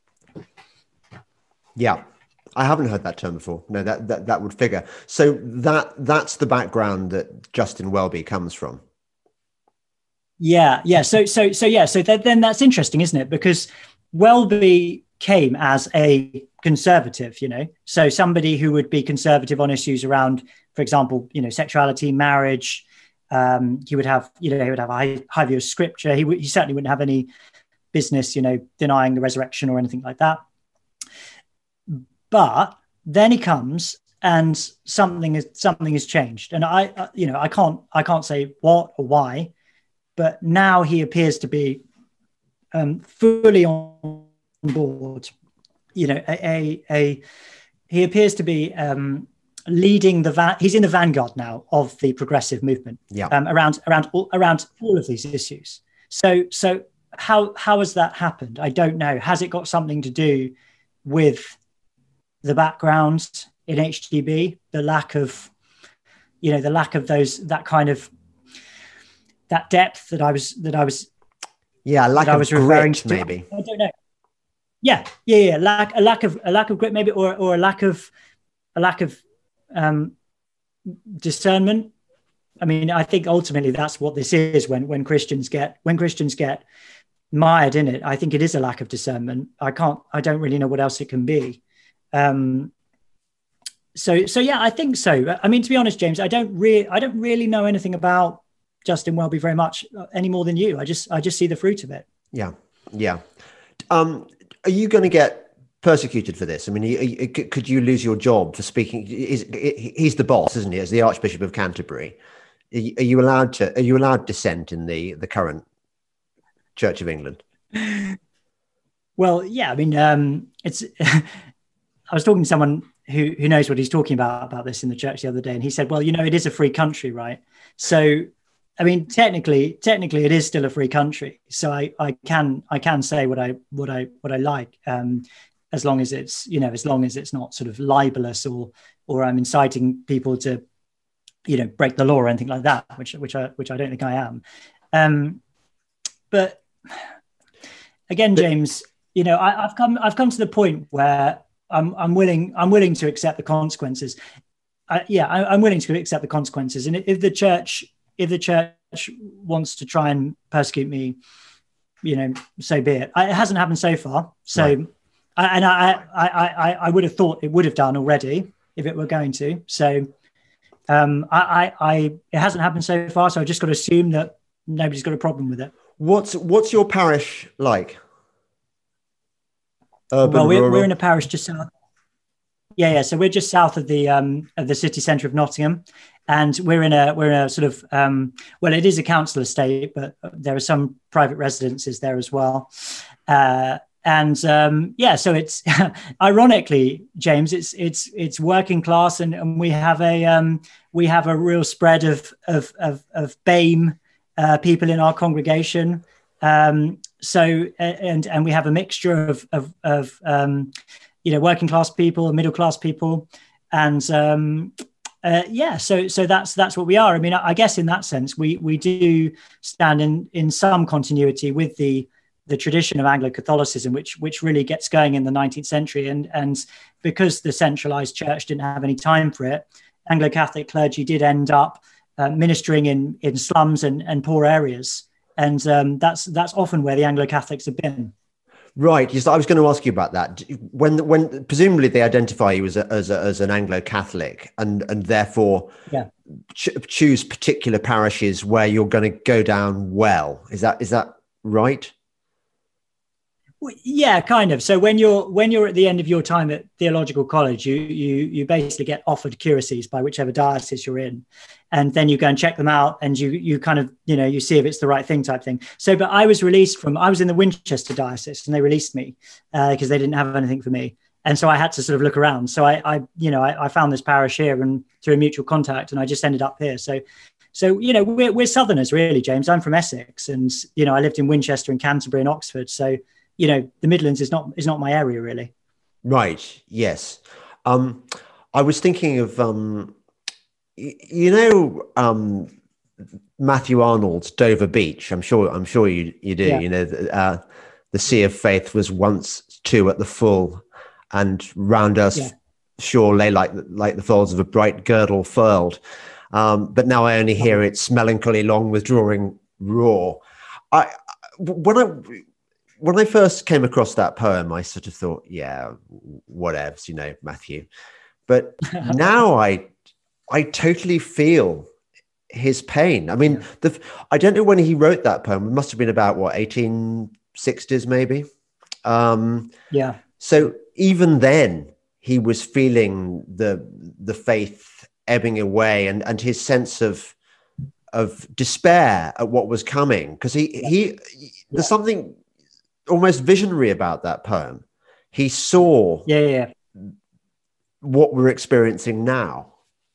B: Yeah, I haven't heard that term before. No, that that, that would figure. So that that's the background that Justin Welby comes from.
A: Yeah, yeah. So so so yeah. So th- then that's interesting, isn't it? Because Welby came as a conservative, you know, so somebody who would be conservative on issues around, for example, you know, sexuality, marriage. Um, he would have, you know, he would have a high, high view of scripture. He, w- he certainly wouldn't have any business, you know, denying the resurrection or anything like that. But then he comes and something is something has changed, and I, uh, you know, I can't I can't say what or why, but now he appears to be um, fully on board. You know, a a, a he appears to be um, leading the van. He's in the vanguard now of the progressive movement.
B: Yeah.
A: Um, around around all, around all of these issues. So so how how has that happened? I don't know. Has it got something to do with the background in H T B, the lack of, you know, the lack of those that kind of that depth that I was that I was
B: yeah lack
A: that
B: of
A: I was referring
B: grit,
A: to?
B: maybe.
A: I don't know. Yeah, yeah, yeah. Lack a lack of a lack of grit, maybe, or or a lack of a lack of um, discernment. I mean, I think ultimately that's what this is. When when Christians get when Christians get mired in it, I think it is a lack of discernment. I can't. I don't really know what else it can be. Um, so so yeah, I think so. I mean, to be honest, James, I don't really I don't really know anything about Justin Welby very much any more than you. I just I just see the fruit of it.
B: Yeah, yeah. Um, are you going to get persecuted for this? I mean, you, you, could you lose your job for speaking? He's, he's the boss, isn't he? As the Archbishop of Canterbury, are you, are you allowed to? Are you allowed dissent in the the current Church of England?
A: Well, yeah. I mean, um, it's. I was talking to someone who who knows what he's talking about about this in the church the other day, and he said, "Well, you know, it is a free country, right? So, I mean, technically, technically, it is still a free country. So I, I can I can say what I what I what I like, um, as long as it's you know as long as it's not sort of libelous or or I'm inciting people to, you know, break the law or anything like that, which which I which I don't think I am. Um, but again, James, you know, I, I've come I've come to the point where I'm I'm willing I'm willing to accept the consequences. I, yeah, I, I'm willing to accept the consequences, and if the church. If the church wants to try and persecute me, you know, so be it. It hasn't happened so far. So, right. I, and I, I, I, I would have thought it would have done already if it were going to. So, um, I, I, I, it hasn't happened so far. So I just got to assume that nobody's got a problem with it.
B: What's What's your parish like?
A: Urban, well, we're, we're in a parish just south. Yeah, yeah. So we're just south of the um, of the city centre of Nottingham. And we're in a we're in a sort of um, well, it is a council estate, but there are some private residences there as well. Uh, and um, yeah, so it's ironically, James, it's it's it's working class, and, and we have a um, we have a real spread of of of, of B A M E uh, people in our congregation. Um, so and and we have a mixture of of, of um, you know working class people, middle class people, and um, Uh, yeah, so so that's that's what we are. I mean, I, I guess in that sense, we we do stand in in some continuity with the the tradition of Anglo-Catholicism, which which really gets going in the nineteenth century, and and because the centralized church didn't have any time for it, Anglo-Catholic clergy did end up uh, ministering in in slums and and poor areas, and um, that's that's often where the Anglo-Catholics have been.
B: Right. Yes, I was going to ask you about that. When, when presumably they identify you as a, as, a, as an Anglo-Catholic, and and therefore
A: yeah.
B: ch- choose particular parishes where you're going to go down well. Is that is that right?
A: Well, yeah, kind of. So when you're when you're at the end of your time at theological college, you you you basically get offered curacies by whichever diocese you're in, and then you go and check them out, and you you kind of you know you see if it's the right thing type thing. So, but I was released from I was in the Winchester diocese, and they released me because uh, they didn't have anything for me, and so I had to sort of look around. So I I you know I, I found this parish here, and through a mutual contact, and I just ended up here. So. So, you know, we're, we're Southerners, really, James. I'm from Essex, and, you know, I lived in Winchester and Canterbury and Oxford. So, you know, the Midlands is not is not my area, really.
B: Right. Yes. Um, I was thinking of, um, y- you know, um, Matthew Arnold's Dover Beach. I'm sure. I'm sure you you do. Yeah. You know, uh, the sea of faith was once too at the full, and round us yeah. shore lay like like the folds of a bright girdle furled. Um, but now I only hear its melancholy, long withdrawing roar. I when I when I first came across that poem, I sort of thought, yeah, whatevs, you know, Matthew. But now I I totally feel his pain. I mean, yeah. the I don't know when he wrote that poem. It must have been about what eighteen sixties, maybe. Um,
A: yeah.
B: So even then, he was feeling the the faith ebbing away, and and his sense of of despair at what was coming, because he yeah. he there's yeah. something almost visionary about that poem. He saw
A: yeah, yeah
B: what we're experiencing now.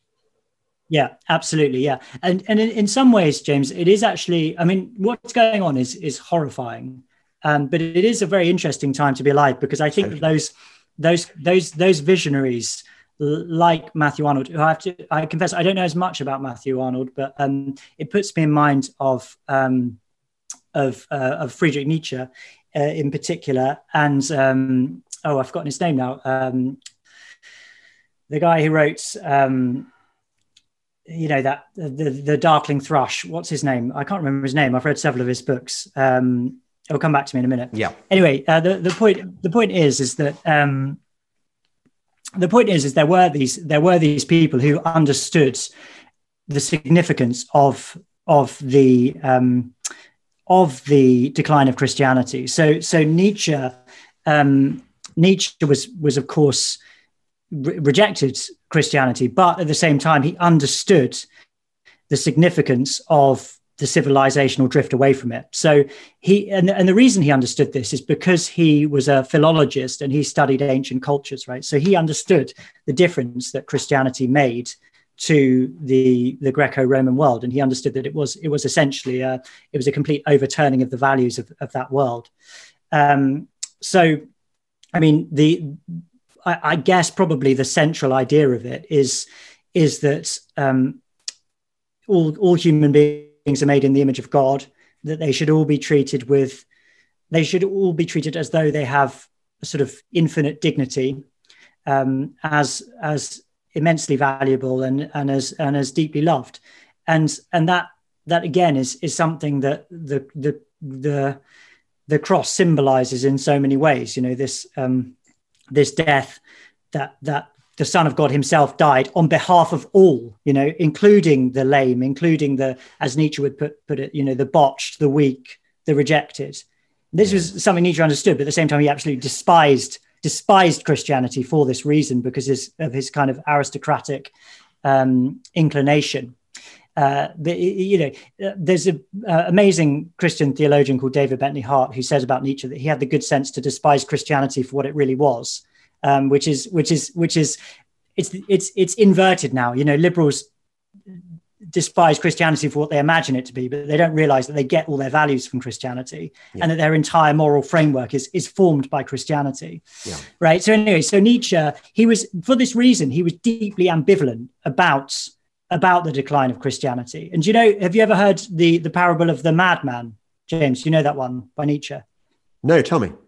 A: Yeah, absolutely. Yeah, and and in, in some ways, James, it is actually, I mean, what's going on is is horrifying, um, but it is a very interesting time to be alive, because I think
B: totally.
A: that those those those those visionaries like Matthew Arnold, who I have to, I confess, I don't know as much about Matthew Arnold, but um, it puts me in mind of um, of, uh, of Friedrich Nietzsche uh, in particular, and um, oh, I've forgotten his name now. Um, the guy who wrote, um, you know, that the the Darkling Thrush. What's his name? I can't remember his name. I've read several of his books. Um, it'll come back to me in a minute.
B: Yeah.
A: Anyway, uh, the the point the point is is that. Um, The point is, is there were these there were these people who understood the significance of of the um, of the decline of Christianity. So so Nietzsche um, Nietzsche was was of course re- rejected Christianity, but at the same time he understood the significance of the civilizational drift away from it. So he, and, and the reason he understood this is because he was a philologist and he studied ancient cultures, right? So he understood the difference that Christianity made to the, the Greco-Roman world. And he understood that it was, it was essentially, a, it was a complete overturning of the values of, of that world. Um, so, I mean, the, I, I guess probably the central idea of it is, is that um, all, all human beings are made in the image of God, that they should all be treated with, they should all be treated as though they have a sort of infinite dignity, um, as as immensely valuable and and as and as deeply loved, and and that that again is is something that the the the the cross symbolizes in so many ways. You know, this um, this death that that. The Son of God himself died on behalf of all, you know, including the lame, including the, as Nietzsche would put, put it, you know, the botched, the weak, the rejected. This yeah. was something Nietzsche understood, but at the same time, he absolutely despised despised Christianity for this reason, because his, of his kind of aristocratic um, inclination. Uh, but, you know, there's an uh, amazing Christian theologian called David Bentley Hart who says about Nietzsche that he had the good sense to despise Christianity for what it really was. Um, which is which is which is it's it's it's inverted now. You know, liberals despise Christianity for what they imagine it to be, but they don't realize that they get all their values from Christianity, yeah. and that their entire moral framework is is formed by Christianity. Yeah. Right. So anyway, so Nietzsche, he was, for this reason, he was deeply ambivalent about about the decline of Christianity. And you know, have you ever heard the the parable of the madman, James? You know that one by Nietzsche?
B: No, tell me.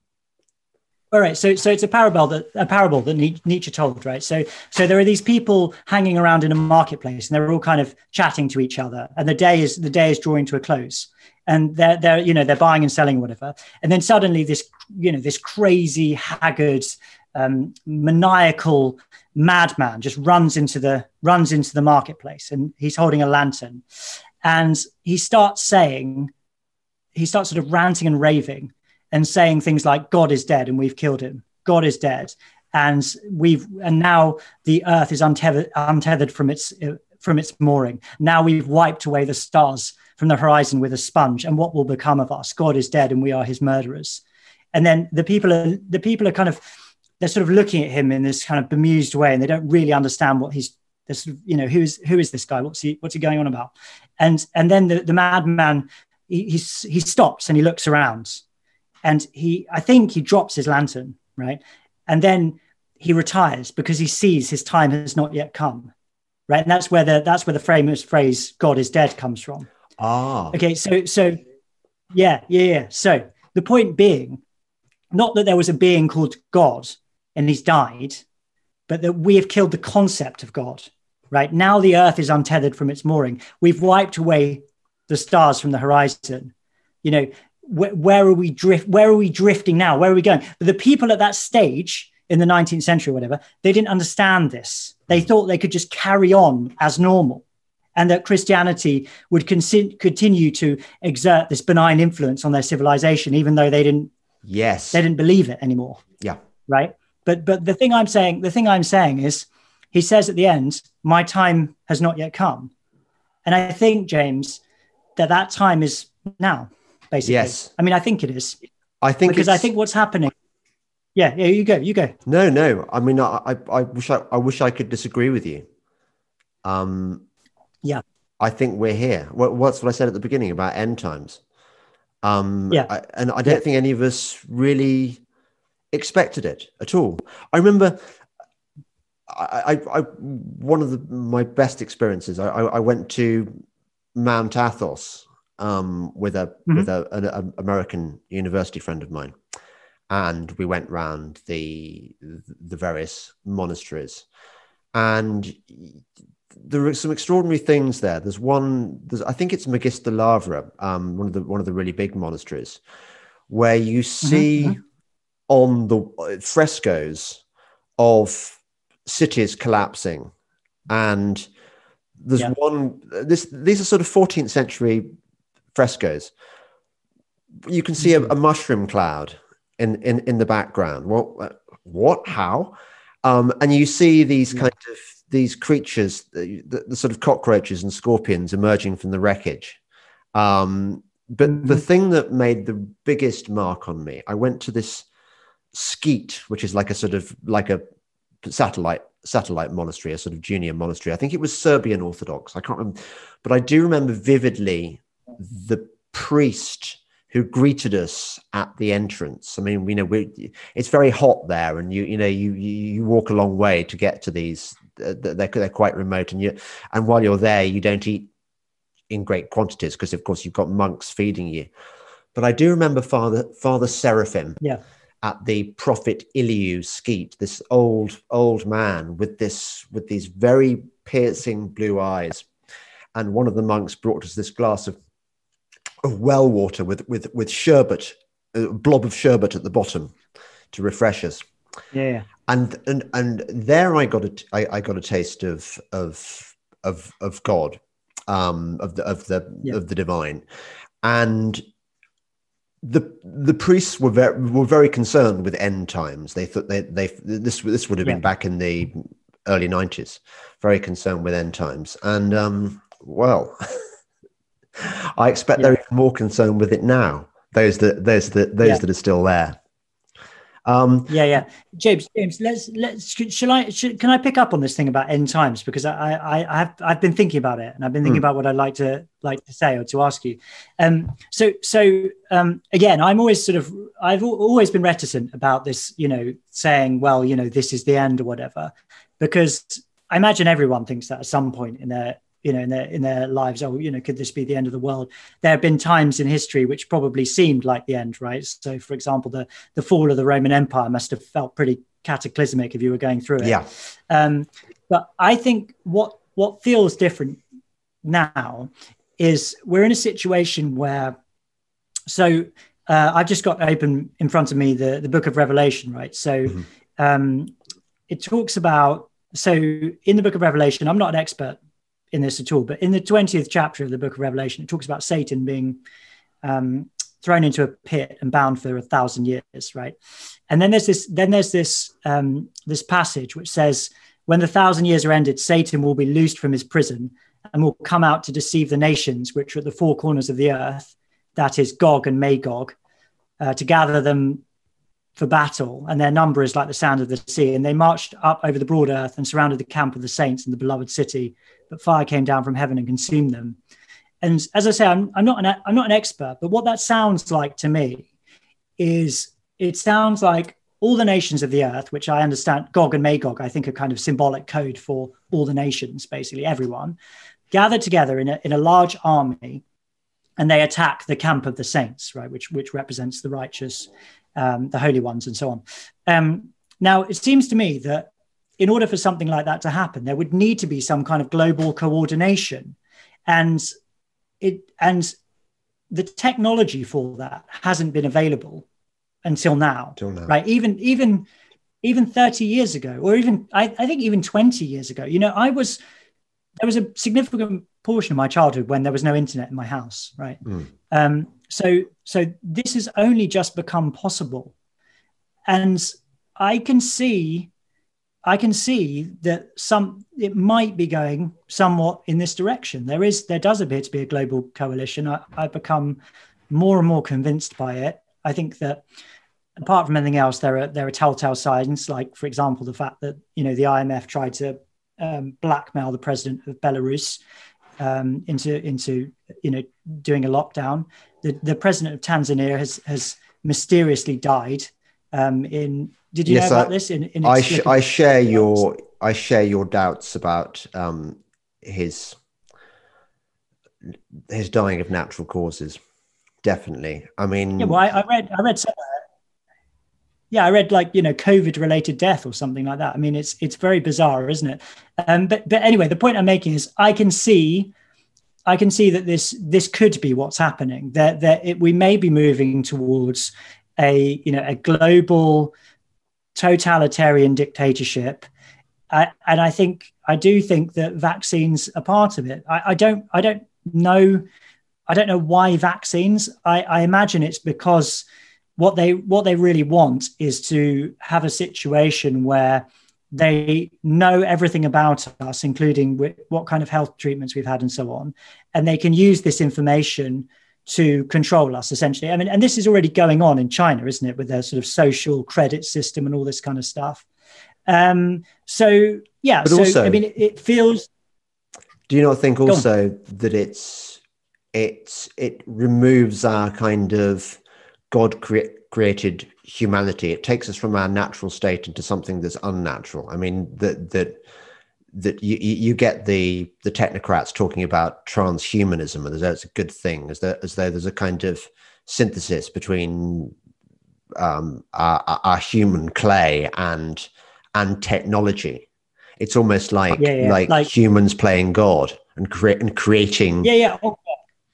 A: All right, so so it's a parable that a parable that Nietzsche told, right? So so there are these people hanging around in a marketplace, and they're all kind of chatting to each other, and the day is the day is drawing to a close, and they're they're you know they're buying and selling or whatever, and then suddenly this you know this crazy, haggard, um, maniacal madman just runs into the runs into the marketplace, and he's holding a lantern, and he starts saying, he starts sort of ranting and raving. and saying things like, God is dead and we've killed him. God is dead. And we've and now the earth is untethered, untethered from its uh, from its mooring. Now we've wiped away the stars from the horizon with a sponge. And what will become of us? God is dead and we are his murderers. And then the people are the people are kind of they're sort of looking at him in this kind of bemused way, and they don't really understand what he's this sort of, you know, who's who is this guy? What's he what's he going on about? And and then the, the madman he he's, he stops and he looks around, and he I think he drops his lantern, right? And then he retires because he sees his time has not yet come, right? And that's where the that's where the famous phrase "God is dead" comes from.
B: Ah,
A: okay. So so yeah, yeah, yeah. So the point being, not that there was a being called God and he's died, but that we have killed the concept of God, right? Now the earth is untethered from its mooring. We've wiped away the stars from the horizon. You know, wh- where are we drift? Where are we drifting now? Where are we going? But the people at that stage in the nineteenth century or whatever, they didn't understand this. They thought they could just carry on as normal, and that Christianity would con- continue to exert this benign influence on their civilization, even though they didn't
B: yes,
A: they didn't believe it anymore.
B: Yeah.
A: Right. But but the thing I'm saying, the thing I'm saying is, he says at the end, my time has not yet come. And I think, James, that that time is now, basically.
B: Yes.
A: I mean, I think it is.
B: I think
A: because I think what's happening. Yeah, yeah, you go, you go.
B: No, no. I mean, I, I, I wish I, I wish I could disagree with you. Um,
A: yeah.
B: I think we're here. What, what's what I said at the beginning about end times. Um,
A: yeah.
B: I, and I don't yeah. think any of us really expected it at all. I remember I, I, I one of the, my best experiences, I, I went to Mount Athos um, with a mm-hmm. with a, an a American university friend of mine. And we went round the the various monasteries, and there are some extraordinary things there. There's one, there's, I think it's Magister Lavra, um, one of the one of the really big monasteries, where you see mm-hmm. on the frescoes of cities collapsing, and there's yeah. one. This these are sort of fourteenth century frescoes. You can see mm-hmm. a, a mushroom cloud in, in, in the background. What, what, how? Um, and you see these kind of, these creatures, the, the, the sort of cockroaches and scorpions emerging from the wreckage. Um, but mm-hmm. the thing that made the biggest mark on me, I went to this skeet, which is like a sort of, like a satellite, satellite monastery, a sort of junior monastery. I think it was Serbian Orthodox. I can't remember, but I do remember vividly the priest who greeted us at the entrance. I mean, we know we, it's very hot there, and you you know you you walk a long way to get to these. Uh, they're they're quite remote, and you and while you're there, you don't eat in great quantities because, of course, you've got monks feeding you. But I do remember Father Father Seraphim
A: yeah.
B: at the Prophet Iliu skeet. This old old man with this with these very piercing blue eyes, and one of the monks brought us this glass of of well water with with with sherbet, a blob of sherbet at the bottom to refresh us.
A: Yeah,
B: and and and there I got a I, I got a taste of of of of God, um, of the of the yeah. of the divine, and the the priests were very were very concerned with end times. They thought they they this this would have been yeah. back in the early nineties, very concerned with end times, and um, well. I expect yeah. they're even more concerned with it now. Those that those that those yeah. that are still there. Um,
A: yeah, yeah, James, James, let's let's. Shall I? Should, can I pick up on this thing about end times, because I I I've I've been thinking about it, and I've been thinking mm. about what I'd like to like to say or to ask you. Um, so so um, again, I'm always sort of I've always been reticent about this, you know, saying, well, you know, this is the end or whatever, because I imagine everyone thinks that at some point in their you know, in their in their lives, oh, you know, could this be the end of the world? There have been times in history which probably seemed like the end, right? So, for example, the the fall of the Roman Empire must have felt pretty cataclysmic if you were going through it.
B: Yeah.
A: Um, but I think what what feels different now is we're in a situation where, so uh, I've just got open in front of me the the Book of Revelation, right? So mm-hmm. um, it talks about, so in the Book of Revelation, I'm not an expert in this at all, but in the twentieth chapter of the Book of Revelation, it talks about Satan being um, thrown into a pit and bound for a thousand years, right? And then there's this, then there's this, um, this passage which says, when the thousand years are ended, Satan will be loosed from his prison and will come out to deceive the nations which are at the four corners of the earth, that is Gog and Magog, uh, to gather them for battle, and their number is like the sand of the sea. And they marched up over the broad earth and surrounded the camp of the saints in the beloved city, but fire came down from heaven and consumed them. And as I say, I'm, I'm not an I'm not an expert, but what that sounds like to me is it sounds like all the nations of the earth, which I understand, Gog and Magog, I think are kind of symbolic code for all the nations, basically everyone, gathered together in a, in a large army, and they attack the camp of the saints, right, which which represents the righteous, um, the holy ones, and so on. Um, now, it seems to me that in order for something like that to happen, there would need to be some kind of global coordination, and it and the technology for that hasn't been available until now, Till now. right? Even even even thirty years ago, or even I, I think even twenty years ago, you know, I was there was a significant portion of my childhood when there was no internet in my house, right? Mm. Um, so so this has only just become possible, and I can see I can see that some it might be going somewhat in this direction. There is there does appear to be a global coalition. I, I've become more and more convinced by it. I think that apart from anything else, there are there are telltale signs, like, for example, the fact that, you know, the I M F tried to um, blackmail the president of Belarus um, into into you know doing a lockdown. The the president of Tanzania has has mysteriously died. Um, in did you yes, know about I, this? In, in
B: I sh- I share your I share your doubts about um, his his dying of natural causes. Definitely. I mean,
A: yeah. Well, I, I read, I read somewhere. Yeah, I read like you know COVID-related death or something like that. I mean, it's it's very bizarre, isn't it? Um, but but anyway, the point I'm making is, I can see, I can see that this this could be what's happening. That that it, we may be moving towards a you know a global totalitarian dictatorship, uh, and I think I do think that vaccines are part of it. I, I don't I don't know. I don't know why vaccines. I, I imagine it's because what they what they really want is to have a situation where they know everything about us, including w- what kind of health treatments we've had and so on, and they can use this information to control us, essentially. I mean, and this is already going on in China, isn't it, with their sort of social credit system and all this kind of stuff. Um, so yeah, but so also, I mean, it, it feels.
B: Do you not think also that it's It it removes our kind of God cre- created humanity? It takes us from our natural state into something that's unnatural. I mean, that that that you you get the the technocrats talking about transhumanism, and that's a good thing, as though as though there's a kind of synthesis between um, our, our human clay and and technology. It's almost like yeah, yeah. like, like humans playing God and cre- and creating.
A: Yeah, yeah. Oh.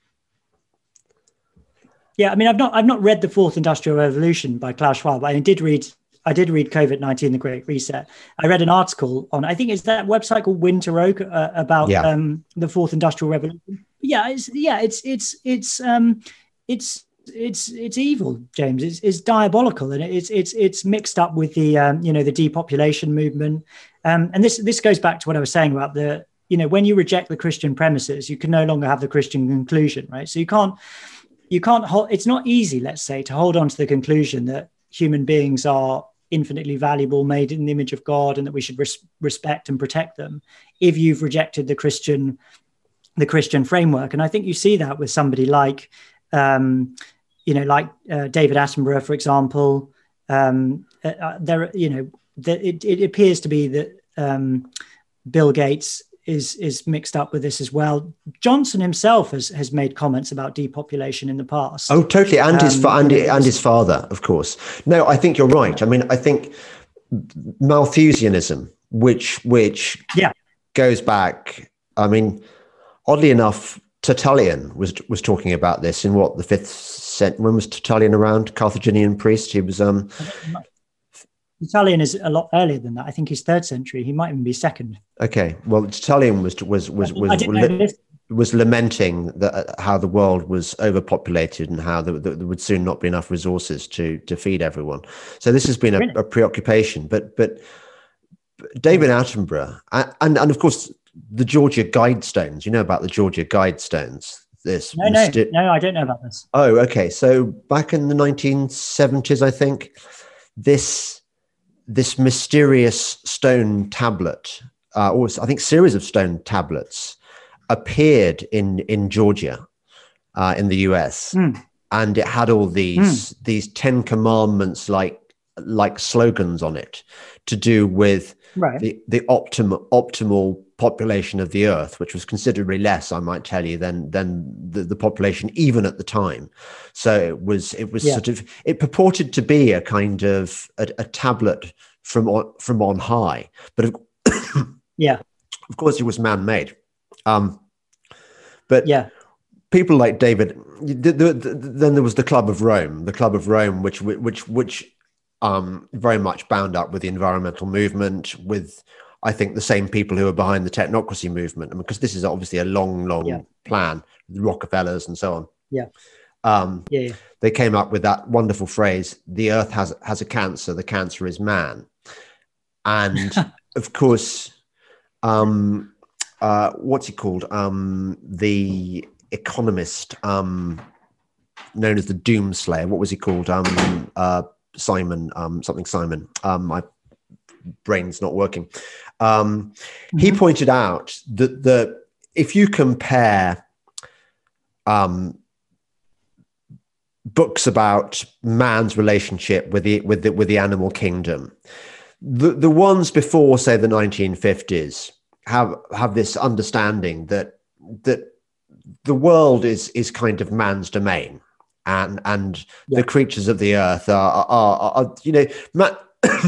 A: Yeah, I mean, I've not I've not read The Fourth Industrial Revolution by Klaus Schwab, but I did read I did read COVID nineteen: The Great Reset. I read an article on, I think it's that website called Winter Oak, uh, about yeah. um, the Fourth Industrial Revolution. Yeah, it's yeah, it's it's it's um, it's it's it's evil, James. It's, it's diabolical, and it's it's it's mixed up with the um, you know the depopulation movement. Um, and this this goes back to what I was saying about the you know when you reject the Christian premises, you can no longer have the Christian conclusion, right? So you can't. You can't hold, it's not easy, let's say, to hold on to the conclusion that human beings are infinitely valuable, made in the image of God, and that we should res- respect and protect them if you've rejected the Christian, the Christian framework. And I think you see that with somebody like, um, you know, like uh, David Attenborough, for example. Um, uh, there, you know, the, it, it appears to be that um, Bill Gates is is mixed up with this as well. Johnson himself has has made comments about depopulation in the past.
B: Oh, totally. And his, um, and, and his father, of course. No, I think you're right. I mean, I think Malthusianism, which which
A: yeah.
B: goes back, I mean, oddly enough, Tertullian was was talking about this in what, the fifth century. When was Tertullian around? Carthaginian priest. He was um
A: Tertullian is a lot earlier than that. I think he's third century. He might even be second.
B: Okay, well, Tertullian was was was was.
A: I didn't know this.
B: was lamenting that uh, how the world was overpopulated and how there, there would soon not be enough resources to to feed everyone. So this has been a,
A: Really?
B: a preoccupation. But but David Attenborough and, and and of course the Georgia Guidestones. You know about the Georgia Guidestones. This
A: no, mysti- no, no, I don't know about this.
B: Oh, okay. So back in the nineteen seventies, I think this this mysterious stone tablet, uh, or I think series of stone tablets, appeared in in Georgia, uh, in the U S,
A: mm.
B: and it had all these
A: mm.
B: these Ten Commandments like like slogans on it to do with
A: right.
B: the the optimal optimal population of the Earth, which was considerably less, I might tell you, than than the, the population even at the time. So it was it was yeah. sort of it purported to be a kind of a, a tablet from on, from on high, but of,
A: yeah,
B: of course it was man-made. Um, but
A: yeah,
B: people like David. The, the, the, then there was the Club of Rome, the Club of Rome, which which which um, very much bound up with the environmental movement, with I think the same people who are behind the technocracy movement, and because this is obviously a long, long
A: yeah.
B: plan, the Rockefellers and so on.
A: Yeah.
B: Um,
A: yeah, yeah.
B: They came up with that wonderful phrase: "The Earth has has a cancer. The cancer is man." And of course, um, uh, what's he called? Um, the economist um, known as the Doomslayer. What was he called? Um, uh, Simon, um, something Simon. Um, my brain's not working. Um, mm-hmm. He pointed out that the if you compare um, books about man's relationship with the with the with the animal kingdom, the the ones before, say, the nineteen fifties have have this understanding that that the world is is kind of man's domain, and and yeah. the creatures of the earth are are, are, are you know man,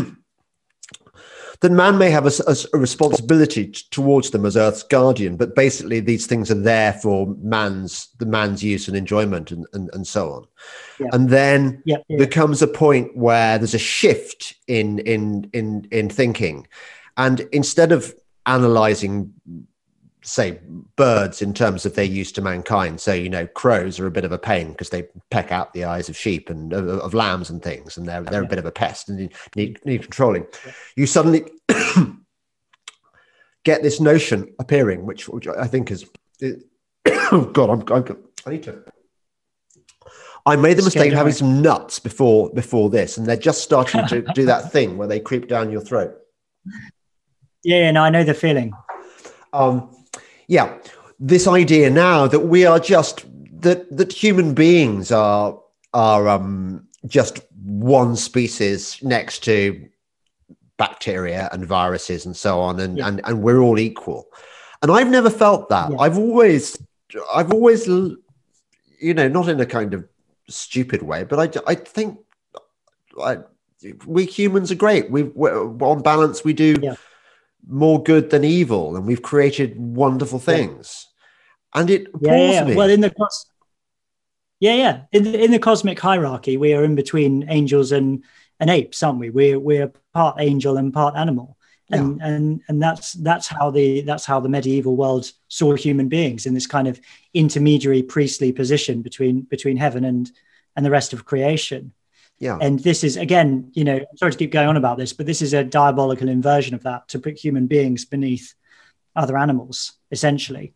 B: that man may have a, a, a responsibility t- towards them as Earth's guardian, but basically these things are there for man's the man's use and enjoyment, and and, and so on. Yeah. And then
A: yeah, yeah.
B: there comes a point where there's a shift in in in in thinking, and instead of analyzing, say, birds in terms of their use to mankind, so you know crows are a bit of a pain because they peck out the eyes of sheep and of, of lambs and things, and they're they're yeah. a bit of a pest and need need, need controlling. Yeah. You suddenly get this notion appearing, which, which I think is, is oh god, I'm, I'm I need to. I made the mistake of having some nuts before before this, and they're just starting to do that thing where they creep down your throat.
A: Yeah, yeah, no, I know the feeling.
B: Um, yeah, this idea now that we are just that that human beings are are um, just one species next to bacteria and viruses and so on, and yeah. and and we're all equal. And I've never felt that. Yeah. I've always, I've always, you know, not in a kind of stupid way, but I I think I, we humans are great. We on balance we do. Yeah. more good than evil, and we've created wonderful things. Yeah. And it appalls
A: yeah, yeah.
B: me.
A: Well, in the yeah, yeah, in the, in the cosmic hierarchy, we are in between angels and, and apes, aren't we? We're we're part angel and part animal, and yeah. and and that's that's how the that's how the medieval world saw human beings, in this kind of intermediary priestly position between between heaven and and the rest of creation.
B: Yeah.
A: And this is, again, you know, I'm sorry to keep going on about this, but this is a diabolical inversion of that, to put human beings beneath other animals, essentially.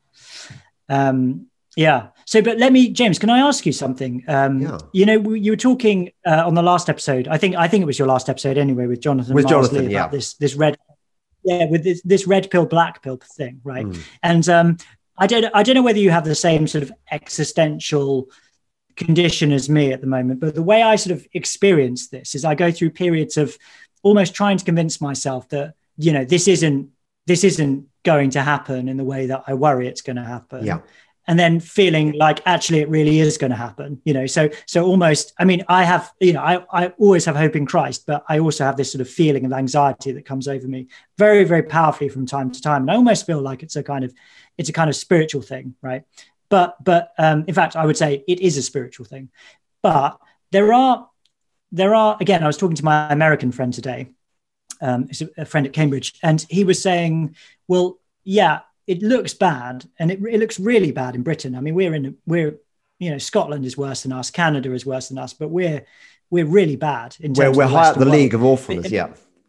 A: Um, yeah. So, but let me, James, can I ask you something? Um, yeah. You know, you were talking uh, on the last episode, I think, I think it was your last episode anyway, with Jonathan.
B: With
A: Miles
B: Jonathan,
A: Lee,
B: yeah.
A: about this, this red, yeah, with this, this red pill, black pill thing, right? Mm. And um, I don't, I don't know whether you have the same sort of existential condition as me at the moment, but the way I sort of experience this is I go through periods of almost trying to convince myself that, you know, this isn't this isn't going to happen in the way that I worry it's going to happen.
B: Yeah.
A: And then feeling like actually it really is going to happen, you know. So so almost, I mean, I have, you know, I, I always have hope in Christ, but I also have this sort of feeling of anxiety that comes over me very, very powerfully from time to time. And I almost feel like it's a kind of it's a kind of spiritual thing, right? But but um, in fact, I would say it is a spiritual thing. But there are, there are again, I was talking to my American friend today, um, a friend at Cambridge, and he was saying, well, yeah, it looks bad, and it, it looks really bad in Britain. I mean, we're in we're you know Scotland is worse than us, Canada is worse than us, but we're we're really bad in terms
B: we're,
A: of
B: we're
A: the
B: high at the
A: Western
B: league
A: world.
B: of awfulness. Yeah.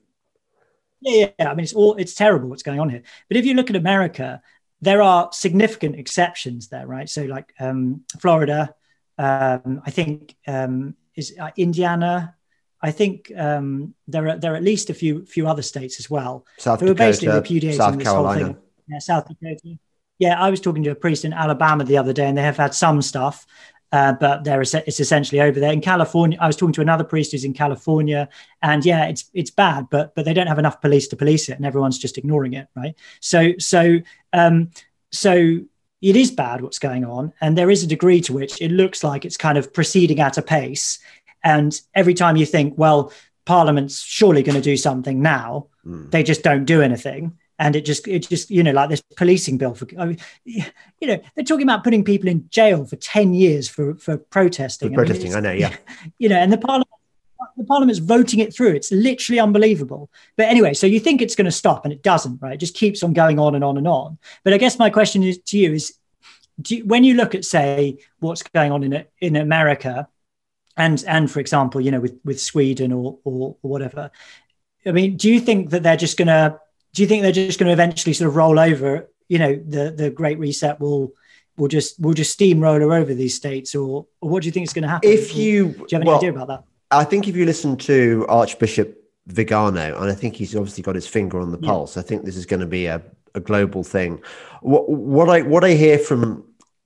A: Yeah, yeah. I mean, it's all it's terrible what's going on here. But if you look at America, there are significant exceptions there, right? So, like um, Florida, um, I think um, is uh, Indiana. I think um, there are there are at least a few few other states as well
B: South
A: who are basically
B: Dakota,
A: repudiating
B: South
A: this whole
B: Carolina.
A: thing. Yeah, South Dakota. Yeah, I was talking to a priest in Alabama the other day, and they have had some stuff. Uh, but there is it's essentially over there in California. I was talking to another priest who's in California, and yeah, it's it's bad, but but they don't have enough police to police it, and everyone's just ignoring it, right? So so um, so it is bad what's going on, and there is a degree to which it looks like it's kind of proceeding at a pace. And every time you think, well, Parliament's surely going to do something now, mm. they just don't do anything. And it just, it just, you know, like this policing bill for, I mean, you know, they're talking about putting people in jail for ten years for, for protesting.
B: For protesting, I, mean, I know, yeah.
A: You know, and the parliament, the parliament's voting it through. It's literally unbelievable. But anyway, so you think it's going to stop, and it doesn't, right? It just keeps on going on and on and on. But I guess my question is to you is, do you, when you look at, say, what's going on in in America, and and for example, you know, with with Sweden or or, or whatever, I mean, do you think that they're just going to Do you think they're just going to eventually sort of roll over? You know, the the Great Reset will will just will just steamroller over these states, or or what do you think is going to happen?
B: If you,
A: do you have any
B: well,
A: idea about that?
B: I think if you listen to Archbishop Vigano, and I think he's obviously got his finger on the yeah. pulse. I think this is going to be a, a global thing. What what I what I hear from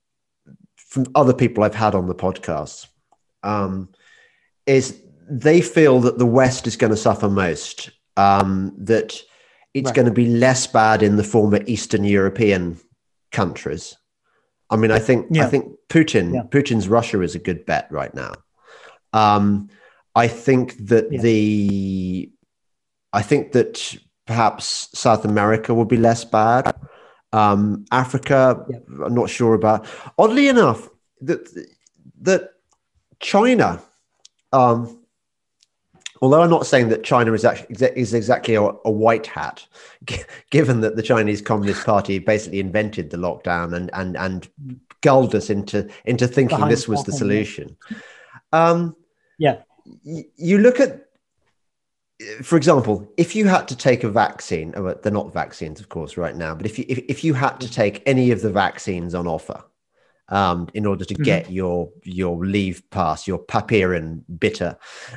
B: from other people I've had on the podcast um, is they feel that the West is going to suffer most. Um, that it's right. going to be less bad in the former Eastern European countries. I mean, I think yeah. I think Putin, yeah. Putin's Russia is a good bet right now. Um, I think that yeah. the, I think that perhaps South America will be less bad. Um, Africa, yeah. I'm not sure about. Oddly enough, that that China. Um, Although I'm not saying that China is actually is exactly a, a white hat, g- given that the Chinese Communist Party basically invented the lockdown and and and gulled us into into thinking Behind this was the solution. Um,
A: yeah,
B: y- you look at, for example, if you had to take a vaccine, oh, they're not vaccines, of course, right now, but if you if, if you had to take any of the vaccines on offer, um, in order to get mm-hmm. your your leave pass, your Papieren bitte.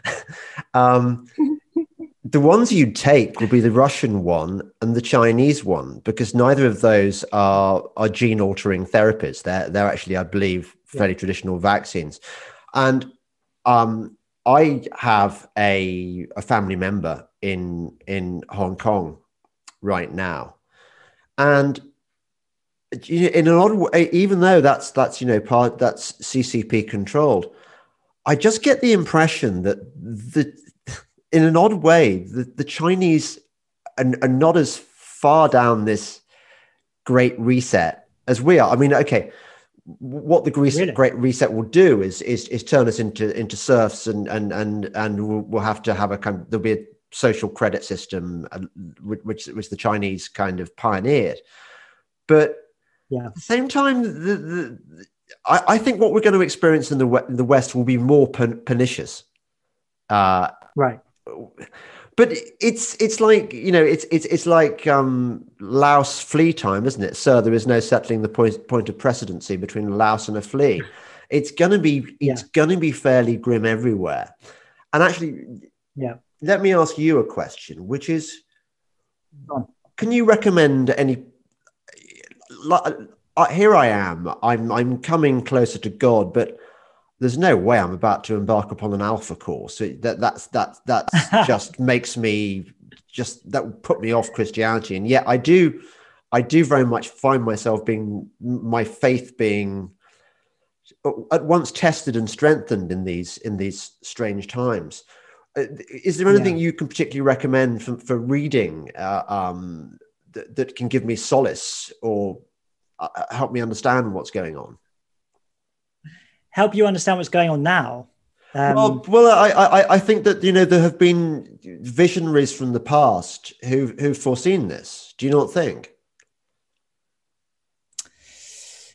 B: um, the ones you'd take would be the Russian one and the Chinese one, because neither of those are are gene altering therapies. They're they're actually, I believe, fairly yeah. traditional vaccines. And um, I have a a family member in in Hong Kong right now, and in an odd way, even though that's that's you know part that's C C P controlled, I just get the impression that the in an odd way the, the Chinese are, are not as far down this Great Reset as we are. I mean, okay, what the Great, really? Great Reset will do is is is turn us into into serfs, and and and and we'll, we'll have to have a kind of, there'll be a social credit system, uh, which which the Chinese kind of pioneered, but.
A: Yeah.
B: At the same time, the, the, the, I, I think what we're going to experience in the in the West will be more per, pernicious. Uh,
A: right.
B: But it's it's like you know it's it's it's like um, Laos flea time, isn't it? Sir, there is no settling the point point of precedency between a louse and a flea. It's going to be it's yeah. going to be fairly grim everywhere. And actually,
A: yeah.
B: Let me ask you a question, which is, can you recommend any? Like, uh, here I am. I'm I'm coming closer to God, but there's no way I'm about to embark upon an alpha course. So that that's that that just makes me just that would put me off Christianity. And yet I do I do very much find myself being my faith being at once tested and strengthened in these in these strange times. Uh, is there anything yeah. you can particularly recommend for, for reading uh, um, that, that can give me solace or uh, help me understand what's going on?
A: Help you understand what's going on now? Um,
B: well, well, I, I, I think that, you know, there have been visionaries from the past who've, who've foreseen this. Do you not think?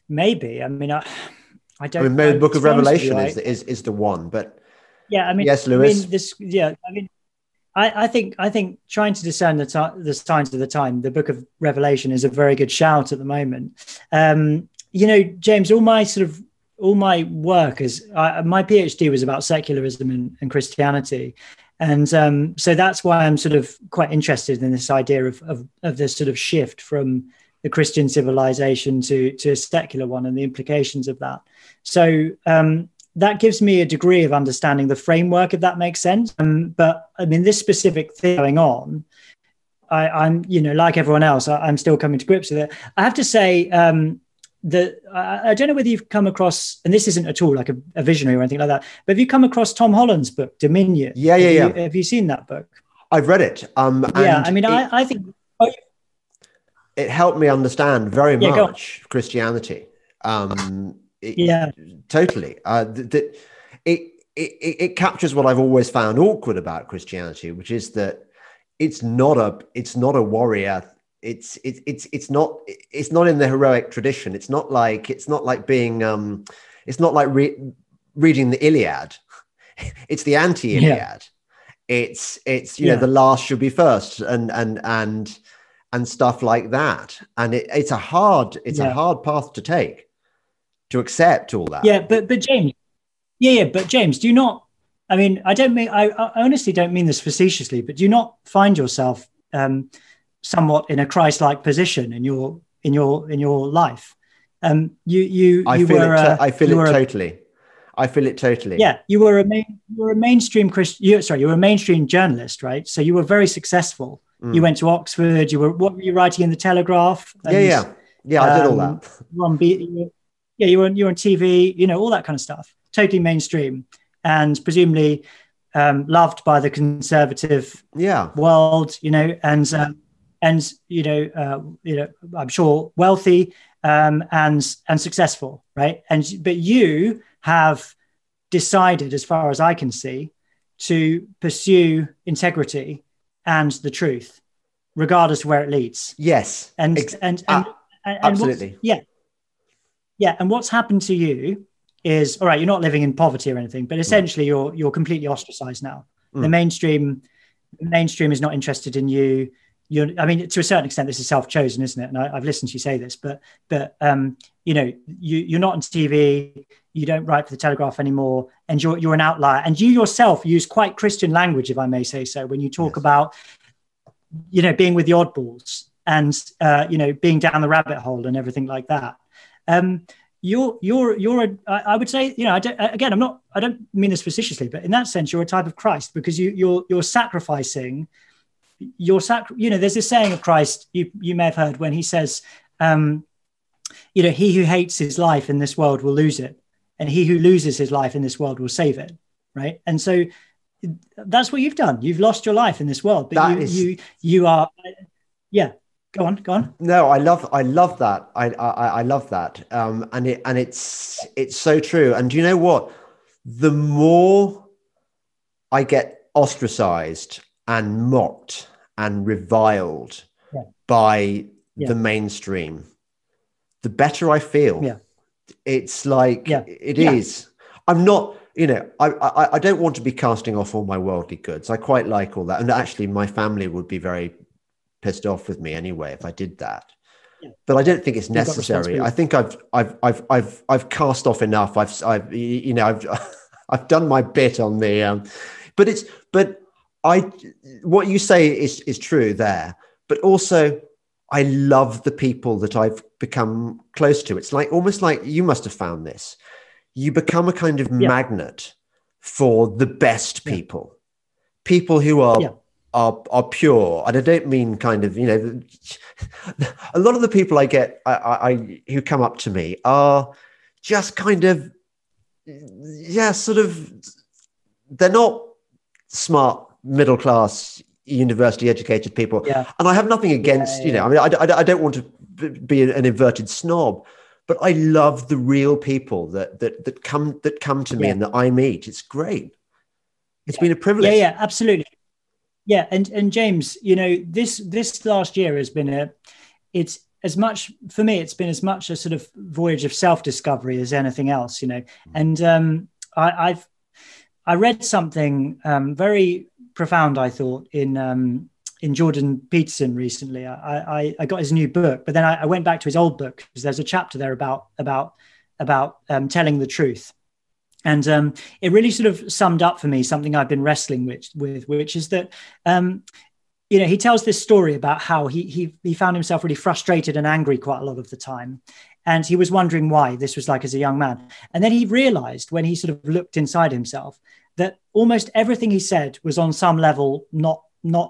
A: maybe. I mean, I, I
B: I
A: don't
B: mean, maybe the
A: know.
B: Book of
A: To be honest with
B: Revelation
A: you, I-
B: is, is is the one, but
A: yeah, I mean,
B: yes,
A: I
B: Lewis.
A: mean, this, yeah, I mean, I, I think, I think trying to discern the, ti- the signs of the time, the Book of Revelation is a very good shout at the moment. Um, you know, James, all my sort of all my work is uh, my PhD was about secularism and, and Christianity, and um, so that's why I'm sort of quite interested in this idea of of, of this sort of shift from the Christian civilization to to a secular one and the implications of that. So um, that gives me a degree of understanding the framework, if that makes sense. Um, but I mean, this specific thing going on, I, I'm, you know, like everyone else, I, I'm still coming to grips with it. I have to say um, that I, I don't know whether you've come across, and this isn't at all like a, a visionary or anything like that, but have you come across Tom Holland's book, Dominion?
B: Yeah, yeah,
A: have
B: yeah.
A: You, have you seen that book?
B: I've read it. Um,
A: Yeah,
B: and
A: I mean,
B: it,
A: I, I think. Oh,
B: it helped me understand very
A: yeah,
B: much Christianity. Um, it,
A: yeah,
B: totally. Uh, that th- it, it it captures what I've always found awkward about Christianity, which is that it's not a it's not a warrior. It's it's it's it's not it's not in the heroic tradition. It's not like it's not like being um, it's not like re- reading the Iliad. It's the anti-Iliad.
A: yeah.
B: It's it's you
A: Yeah.
B: know, the last should be first, and and and and stuff like that. And it, it's a hard it's
A: Yeah.
B: a hard path to take, to accept all that.
A: Yeah, but but James, yeah, yeah, but James, do you not? I mean, I don't mean I, I honestly don't mean this facetiously, but do you not find yourself um, somewhat in a Christ-like position in your in your in your life? Um, you you
B: I
A: you
B: feel
A: were
B: it. To-
A: uh,
B: I feel
A: you
B: it
A: were a-
B: totally. I feel it totally.
A: yeah, you were a main you were a mainstream Christian. You, sorry, you were a mainstream journalist, right? So you were very successful.
B: Mm.
A: You went to Oxford. You were what were you writing in the Telegraph?
B: Yeah,
A: And,
B: yeah, yeah. I did all
A: um,
B: that.
A: you were on B- you were- yeah, you were you were on T V. You know, all that kind of stuff. Totally mainstream, and presumably um, loved by the conservative
B: Yeah,
A: world. You know, and um, and you know, uh, you know, I'm sure wealthy um, and and successful, right? And but you have decided, as far as I can see, to pursue integrity and the truth, regardless of where it leads.
B: yes,
A: And
B: Ex-
A: and and,
B: ah,
A: and, and what's-
B: absolutely.
A: yeah, yeah. And what's happened to you is, all right, you're not living in poverty or anything, but essentially you're you're completely ostracized now.
B: Mm.
A: The mainstream the mainstream is not interested in you. You're, I mean, to a certain extent, this is self-chosen, isn't it? And I, I've listened to you say this, but but um, you know, you you're not on T V, you don't write for the Telegraph anymore, and you're you're an outlier. And you yourself use quite Christian language, if I may say so, when you talk
B: Yes.
A: about, you know, being with the oddballs and uh, you know, being down the rabbit hole and everything like that. Um, you're you're you're a, I I would say, you know, I don't, again, I'm not, I don't mean this facetiously, but in that sense, you're a type of Christ, because you you're you're sacrificing your sac. You know, there's this saying of Christ you you may have heard when he says, um, you know, he who hates his life in this world will lose it, and he who loses his life in this world will save it, right? And so that's what you've done. You've lost your life in this world, but
B: That
A: you
B: is-
A: you you are, yeah. Go on, go on.
B: No, I love, I love that. I, I, I love that. Um, and it, and it's, it's so true. And do you know what? The more I get ostracized and mocked and reviled
A: Yeah.
B: by
A: Yeah.
B: the mainstream, the better I feel.
A: Yeah.
B: It's like,
A: Yeah.
B: it
A: Yeah.
B: is. I'm not, you know, I, I, I don't want to be casting off all my worldly goods. I quite like all that. And actually my family would be very pissed off with me anyway if I did that.
A: Yeah.
B: But I don't think it's
A: You've got
B: necessary.
A: responsibility.
B: I think I've I've I've I've I've cast off enough. I've I've you know I've I've done my bit on the um but it's but I what you say is is true there. But also I love the people that I've become close to. It's like almost like you must have found this. You become a kind of
A: Yeah.
B: magnet for the best
A: Yeah.
B: people. People who are
A: Yeah.
B: are are pure, and I don't mean kind of, you know, a lot of the people I get I, I, I who come up to me are just kind of, yeah, sort of, they're not smart middle class university educated people,
A: Yeah.
B: and I have nothing against,
A: Yeah,
B: you know,
A: yeah.
B: I mean, I, I, I don't want to b- be an inverted snob, but I love the real people that that that come that come to me
A: Yeah.
B: and that I meet. It's great. It's
A: Yeah.
B: been a privilege.
A: Yeah, yeah, absolutely. Yeah, and and James, you know, this this last year has been a, it's as much for me, it's been as much a sort of voyage of self-discovery as anything else, you know. And um, I, I've I read something um, very profound, I thought, in um, in Jordan Peterson recently. I, I, I got his new book, but then I, I went back to his old book because there's a chapter there about about about um, telling the truth. And um, it really sort of summed up for me something I've been wrestling with, with which is that, um, you know, he tells this story about how he, he he found himself really frustrated and angry quite a lot of the time. And he was wondering why this was like as a young man. And then he realized when he sort of looked inside himself that almost everything he said was on some level not not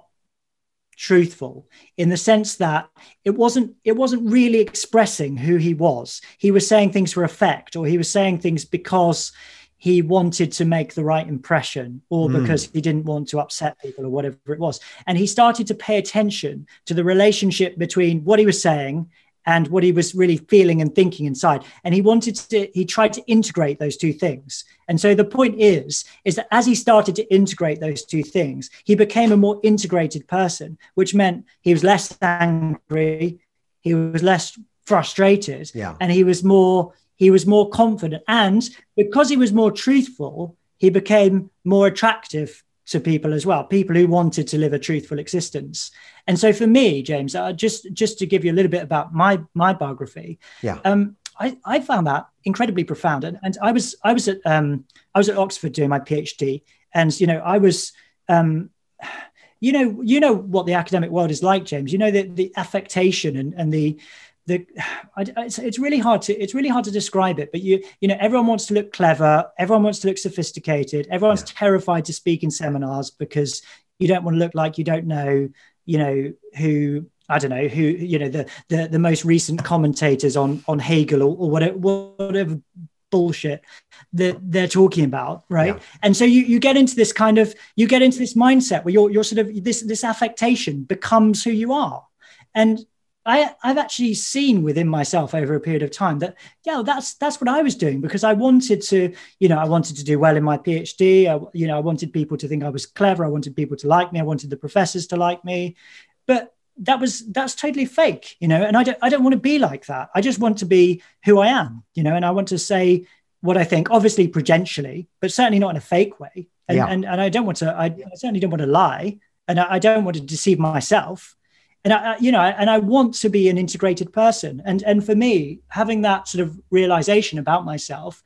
A: truthful, in the sense that it wasn't it wasn't really expressing who he was. He was saying things for effect, or he was saying things because he wanted to make the right impression, or
B: Mm.
A: because he didn't want to upset people, or whatever it was. And he started to pay attention to the relationship between what he was saying and what he was really feeling and thinking inside. And he wanted to, he tried to integrate those two things. And so the point is, is that as he started to integrate those two things, he became a more integrated person, which meant he was less angry, he was less frustrated,
B: Yeah.
A: and he was more, he was more confident. And because he was more truthful, he became more attractive to people as well, people who wanted to live a truthful existence. And so for me, James, uh, just just to give you a little bit about my my biography,
B: Yeah.
A: um, I, I found that incredibly profound. And, and I was I was at um, I was at Oxford doing my PhD, and you know I was um, you know you know what the academic world is like, James. You know the the affectation and and the The, I, it's, it's really hard to it's really hard to describe it, but you you know everyone wants to look clever, everyone wants to look sophisticated, everyone's
B: Yeah.
A: terrified to speak in seminars because you don't want to look like you don't know, you know who I don't know who you know the the, the most recent commentators on on Hegel, or, or whatever whatever bullshit that they're talking about, right?
B: Yeah.
A: And so you you get into this kind of you get into this mindset where you're you're sort of this this affectation becomes who you are. And I, I've actually seen within myself over a period of time that, yeah, that's that's what I was doing, because I wanted to, you know, I wanted to do well in my PhD. I, you know, I wanted people to think I was clever. I wanted people to like me. I wanted the professors to like me. But that was that's totally fake, you know, and I don't I don't want to be like that. I just want to be who I am, you know, and I want to say what I think, obviously prudentially, but certainly not in a fake way. And
B: Yeah.
A: and, and I don't want to, I, I certainly don't want to lie, and I, I don't want to deceive myself. And I, you know, and I want to be an integrated person. And and for me, having that sort of realization about myself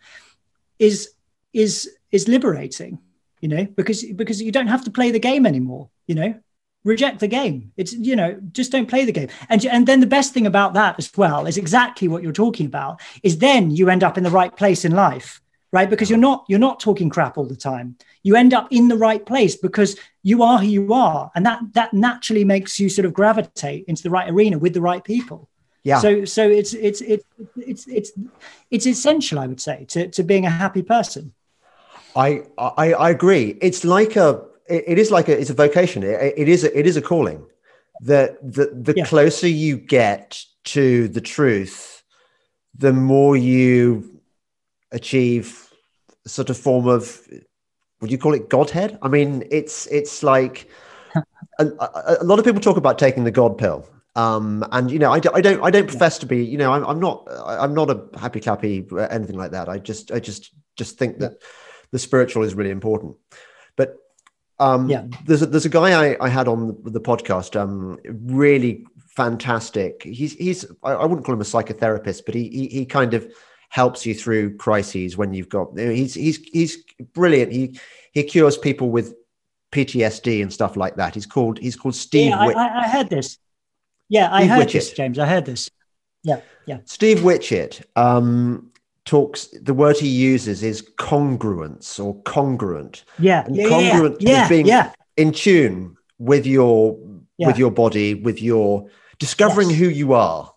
A: is is is liberating, you know, because because you don't have to play the game anymore. You know, reject the game. It's, you know, just don't play the game. And and then the best thing about that as well is exactly what you're talking about. Is then you end up in the right place in life, right? Because you're not you're not talking crap all the time. You end up in the right place because you are who you are, and that that naturally makes you sort of gravitate into the right arena with the right people.
B: Yeah.
A: So so it's it's it's it's it's it's essential, I would say, to to being a happy person.
B: I, I I agree. It's like a it, it is like a it's a vocation. It, it is a, it is a calling. That the the
A: Yeah.
B: closer you get to the truth, the more you achieve a sort of form of, would you call it Godhead? I mean, it's it's like a, a, a lot of people talk about taking the God pill, um, and you know, I, do, I don't I don't profess to be, you know, I'm, I'm not I'm not a happy clappy anything like that. I just I just just think that the spiritual is really important. But um,
A: Yeah.
B: there's a, there's a guy I, I had on the, the podcast, um, really fantastic. He's he's I, I wouldn't call him a psychotherapist, but he he, he kind of helps you through crises when you've got, he's he's he's brilliant. He he cures people with P T S D and stuff like that. He's called he's called Steve.
A: Yeah,
B: Whit-
A: I, I heard this. Yeah, I
B: Steve
A: heard
B: Witchett.
A: this, James. I heard this. Yeah, yeah.
B: Steve Witchett um, talks. The word he uses is congruence or congruent.
A: Yeah,
B: And
A: yeah,
B: congruent
A: yeah,
B: is being
A: yeah.
B: in tune with your
A: Yeah.
B: with your body, with your discovering
A: Yes.
B: who you are.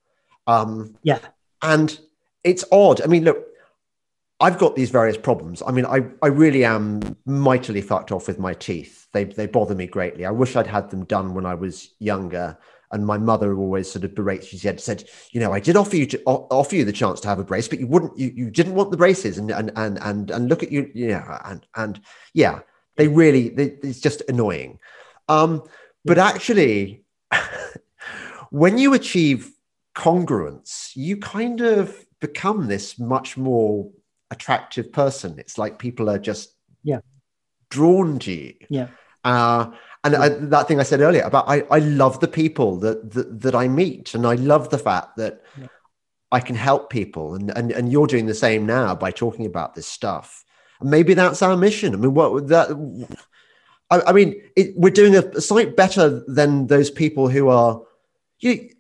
B: Um,
A: Yeah.
B: and it's odd. I mean, look, I've got these various problems. I mean, I, I really am mightily fucked off with my teeth. They they bother me greatly. I wish I'd had them done when I was younger. And my mother always sort of berates. She said, said, you know, I did offer you to o- offer you the chance to have a brace, but you wouldn't. You, you didn't want the braces, and and and and and look at you, yeah, and and yeah, they really. They, it's just annoying. Um, but actually, when you achieve congruence, you kind of become this much more attractive person. It's like people are just
A: yeah
B: drawn to you.
A: Yeah.
B: Uh, and
A: yeah.
B: I, that thing I said earlier about I, I love the people that, that that I meet, and I love the fact that
A: yeah.
B: I can help people, and, and and you're doing the same now by talking about this stuff. And maybe that's our mission. I mean, what that I, I mean, it, we're doing a, a slight better than those people who are you.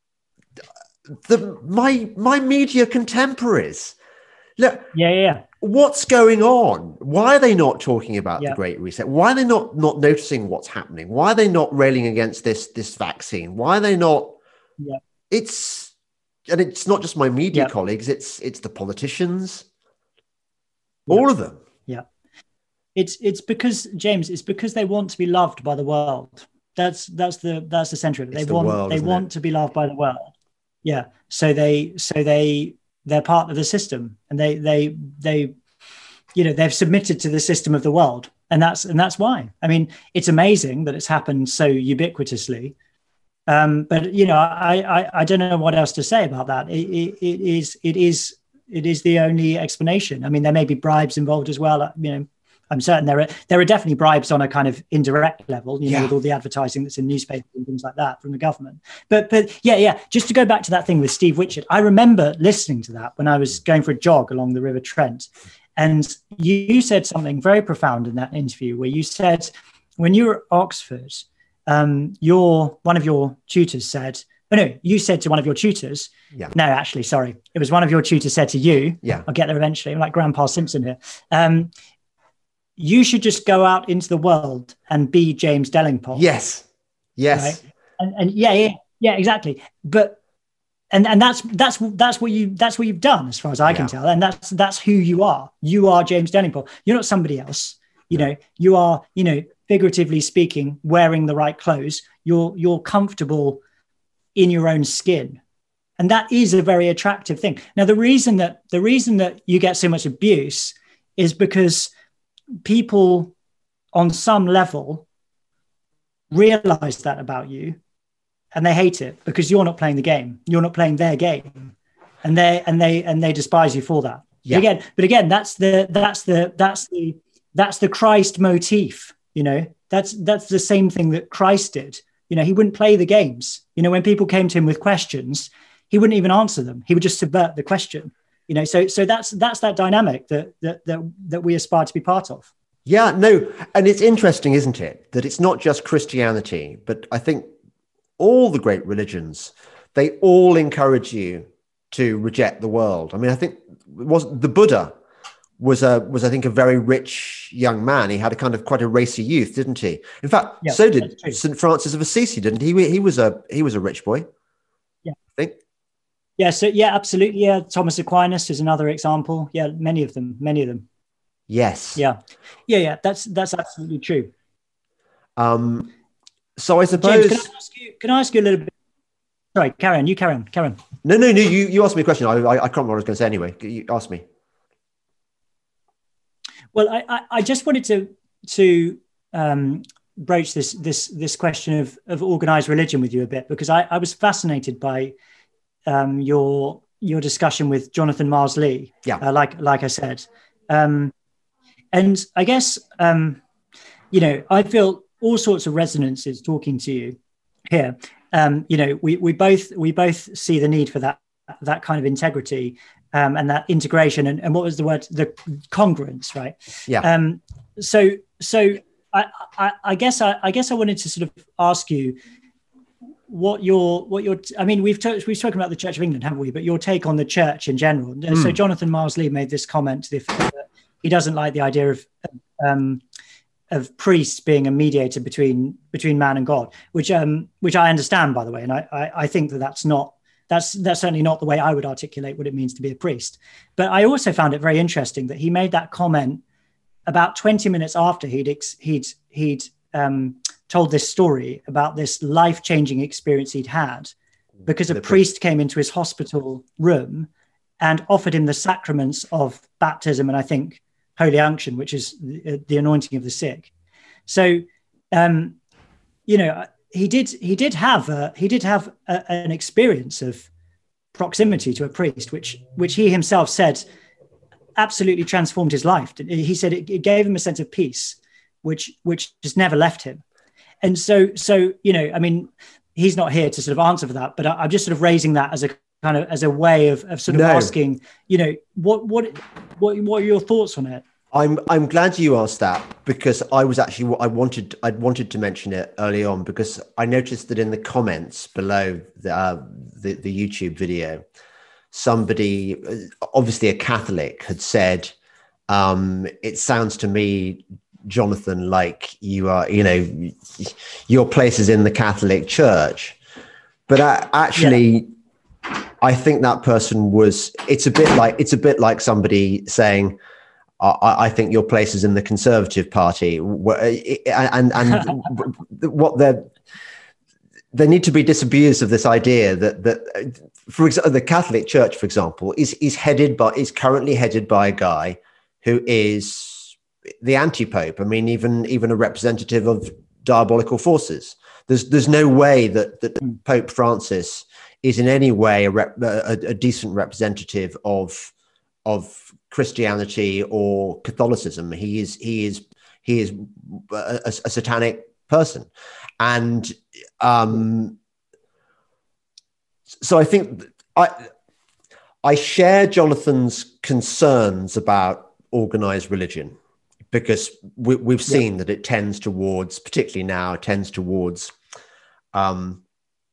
B: The my my media contemporaries. Look,
A: yeah, yeah.
B: What's going on? Why are they not talking about
A: yeah.
B: the Great Reset? Why are they not not noticing what's happening? Why are they not railing against this this vaccine? Why are they not?
A: Yeah.
B: It's and it's not just my media
A: yeah.
B: colleagues. It's it's the politicians,
A: yeah.
B: all of them.
A: Yeah, it's it's because James, it's because they want to be loved by the world. That's that's the that's the center of it. They
B: the
A: want
B: world,
A: they want
B: it?
A: to be loved by the world. Yeah. So they so they. They're part of the system, and they they they you know they've submitted to the system of the world, and that's and that's why. I mean, it's amazing that it's happened so ubiquitously, um but you know I, I I don't know what else to say about that. It, it, it is it is it is the only explanation. I mean, there may be bribes involved as well. You know, I'm certain there are there are definitely bribes on a kind of indirect level, you know,
B: yeah.
A: with all the advertising that's in newspapers and things like that from the government. But but yeah, yeah. Just to go back to that thing with Steve Witchett, I remember listening to that when I was going for a jog along the River Trent, and you, you said something very profound in that interview where you said when you were at Oxford, um, your one of your tutors said, oh no, you said to one of your tutors.
B: Yeah.
A: No, actually, sorry, it was one of your tutors said to you.
B: Yeah.
A: I'll get there eventually. I'm like Grandpa Simpson here. Um, you should just go out into the world and be James Delingpole.
B: Yes. Yes.
A: Right? And, and yeah, yeah, yeah, exactly. But and and that's that's that's what you that's what you've done, as far as I
B: yeah.
A: can tell. And that's that's who you are. You are James Delingpole. You're not somebody else. You
B: no.
A: know, you are, you know, figuratively speaking, wearing the right clothes. You're you're comfortable in your own skin. And that is a very attractive thing. Now, the reason that the reason that you get so much abuse is because people on some level realize that about you, and they hate it because you're not playing the game. You're not playing their game, and they and they and they despise you for that.
B: Yeah.
A: But again, but again, that's the that's the that's the that's the Christ motif. You know, that's that's the same thing that Christ did. You know, he wouldn't play the games. You know, when people came to him with questions, he wouldn't even answer them. He would just subvert the question. You know, so so that's that's that dynamic that that that, that we aspire to be part of.
B: Yeah, no, and it's interesting, isn't it, that it's not just Christianity, but I think all the great religions, they all encourage you to reject the world. I mean, I think it was the Buddha was a was I think a very rich young man. He had a kind of quite a racy youth, didn't he? In fact,
A: Yeah,
B: so did Saint Francis of Assisi, didn't he? He was a he was a rich boy.
A: Yeah,
B: I think.
A: Yeah, so yeah, absolutely. Yeah, Thomas Aquinas is another example. Yeah, many of them, many of them.
B: Yes.
A: Yeah, yeah, yeah. That's that's absolutely true.
B: Um, so I suppose.
A: James, can I ask you? Can I ask you a little bit? Sorry, carry on. You carry on. Carry on.
B: No, no, no. You you asked me a question. I I, I can't remember what I was going to say anyway. You asked me.
A: Well, I I, I just wanted to to um, broach this this this question of of organized religion with you a bit, because I I was fascinated by um, your your discussion with Jonathan Mars Lee.
B: Yeah.
A: Uh, like like I said. Um, And I guess, um, you know, I feel all sorts of resonances talking to you here. Um, you know, we we both we both see the need for that that kind of integrity um, and that integration. And, and what was the word? The congruence, right?
B: Yeah.
A: Um, so so I, I, I guess I, I guess I wanted to sort of ask you what your what your I mean, we've t- we've spoken about the Church of England, haven't we? But your take on the church in general. Mm. So Jonathan Mars Lee made this comment to the effect that he doesn't like the idea of um, of priests being a mediator between between man and God, which um, which I understand, by the way, and I, I I think that that's not that's that's certainly not the way I would articulate what it means to be a priest. But I also found it very interesting that he made that comment about twenty minutes after he'd ex- he'd he'd um, told this story about this life-changing experience he'd had because a priest came into his hospital room and offered him the sacraments of baptism and I think Holy Unction, which is the, the anointing of the sick. So, um, you know, he did he did have a, he did have a, an experience of proximity to a priest, which which he himself said absolutely transformed his life. He said it, it gave him a sense of peace, which which just never left him. And so, so you know, I mean, he's not here to sort of answer for that, but I, I'm just sort of raising that as a kind of as a way of, of sort of no. asking, you know, what what what what are your thoughts on it?
B: I'm I'm glad you asked that, because I was actually I wanted I wanted to mention it early on, because I noticed that in the comments below the uh, the, the YouTube video, somebody, obviously a Catholic, had said, um, "It sounds to me, Jonathan, like you are, you know, your place is in the Catholic Church." But I, actually, yeah. I think that person was. It's a bit like it's a bit like somebody saying, I, I think your place is in the Conservative Party, and and what they're they need to be disabused of this idea that that for example the Catholic Church, for example, is is headed by is currently headed by a guy who is the anti-pope. I mean, even even a representative of diabolical forces. There's there's no way that that Pope Francis is in any way a, rep, a, a decent representative of of Christianity or Catholicism. He is he is he is a, a satanic person, and um, so I think I I share Jonathan's concerns about organized religion, because we, we've seen yeah. that it tends towards, particularly now, tends towards um,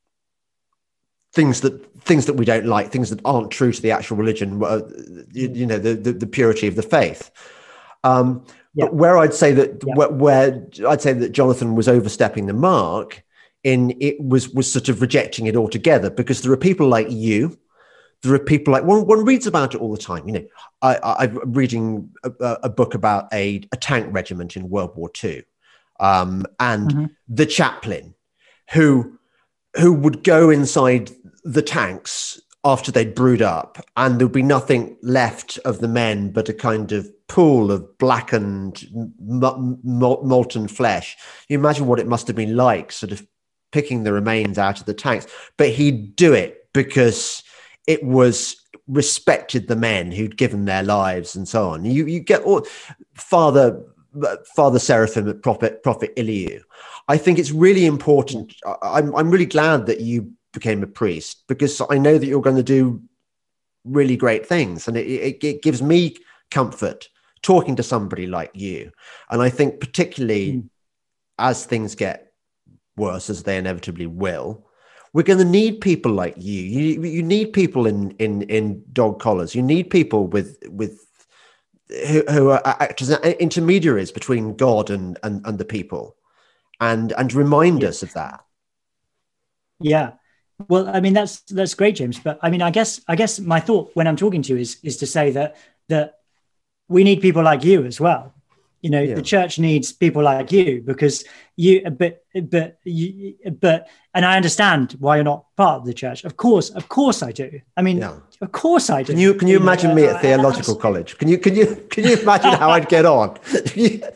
B: things that things that we don't like, things that aren't true to the actual religion, uh, you, you know, the, the the purity of the faith. Um, yeah. But where I'd say that yeah. where, where I'd say that Jonathan was overstepping the mark in it was was sort of rejecting it altogether, because there are people like you. There are people like one. One reads about it all the time. You know, I, I, I'm reading a, a book about a, a tank regiment in World War Two, um, and mm-hmm. the chaplain who who would go inside the tanks after they'd brewed up, and there'd be nothing left of the men but a kind of pool of blackened, m- m- molten flesh. You imagine what it must have been like, sort of picking the remains out of the tanks. But he'd do it because it was respected the men who'd given their lives and so on. You you get all, Father Father Seraphim, Prophet Prophet Elihu. I think it's really important. I'm I'm really glad that you became a priest, because I know that you're going to do really great things, and it, it, it gives me comfort talking to somebody like you. And I think particularly mm. as things get worse, as they inevitably will, we're going to need people like you. You you need people in in in dog collars. You need people with with who, who are act as intermediaries between God and and, and the people, and and remind yeah. us of that.
A: Yeah. Well, I mean, that's that's great, James. But I mean, I guess I guess my thought when I'm talking to you is is to say that that we need people like you as well. You know, yeah. the church needs people like you, because you, but, but, you, but, and I understand why you're not part of the church. Of course, of course I do. I mean, yeah. of course I do.
B: Can you, can you, you imagine know, me at uh, theological uh, college? Can you, can you, can you imagine how I'd get on?
A: yeah,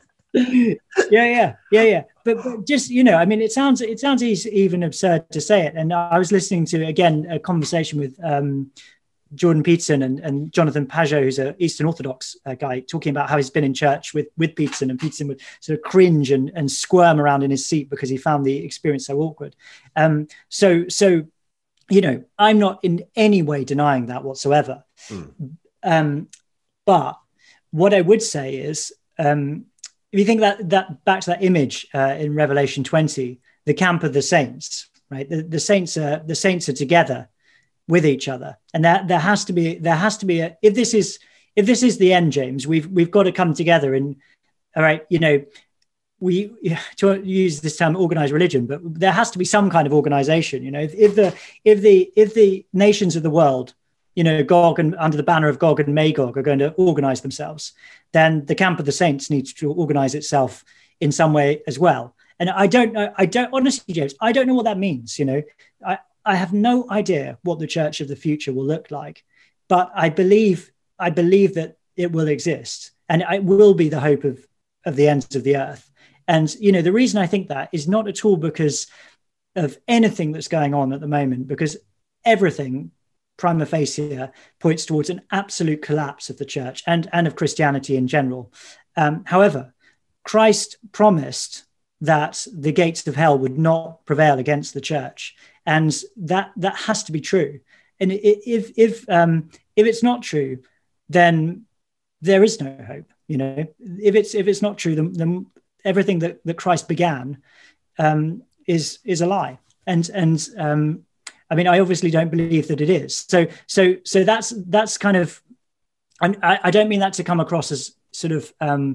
A: yeah, yeah, yeah. But, but just, you know, I mean, it sounds, it sounds even absurd to say it. And I was listening to, again, a conversation with, um, Jordan Peterson and, and Jonathan Pageau, who's an Eastern Orthodox uh, guy, talking about how he's been in church with, with Peterson, and Peterson would sort of cringe and, and squirm around in his seat because he found the experience so awkward. Um, so, so, you know, I'm not in any way denying that whatsoever. Mm. Um, but what I would say is, um, if you think that, that back to that image uh, in Revelation twenty, the camp of the saints, right? The, the saints are the saints are together with each other, and that there has to be there has to be a if this is if this is the end, James, we've we've got to come together. And all right, you know, we to use this term organized religion, but there has to be some kind of organization. You know, if, if the if the if the nations of the world, you know, Gog and under the banner of Gog and Magog are going to organize themselves, then the camp of the saints needs to organize itself in some way as well. And I don't know, I don't honestly, James, I don't know what that means. You know, I. I have no idea what the church of the future will look like, but I believe I believe that it will exist, and it will be the hope of, of the ends of the earth. And, you know, the reason I think that is not at all because of anything that's going on at the moment, because everything prima facie points towards an absolute collapse of the church and, and of Christianity in general. Um, however, Christ promised that the gates of hell would not prevail against the church, and that that has to be true. And if if um, if it's not true, then there is no hope. You know, if it's if it's not true, then, then everything that, that Christ began um, is is a lie. And and um, I mean, I obviously don't believe that it is. So so so that's that's kind of. I, I don't mean that to come across as sort of um,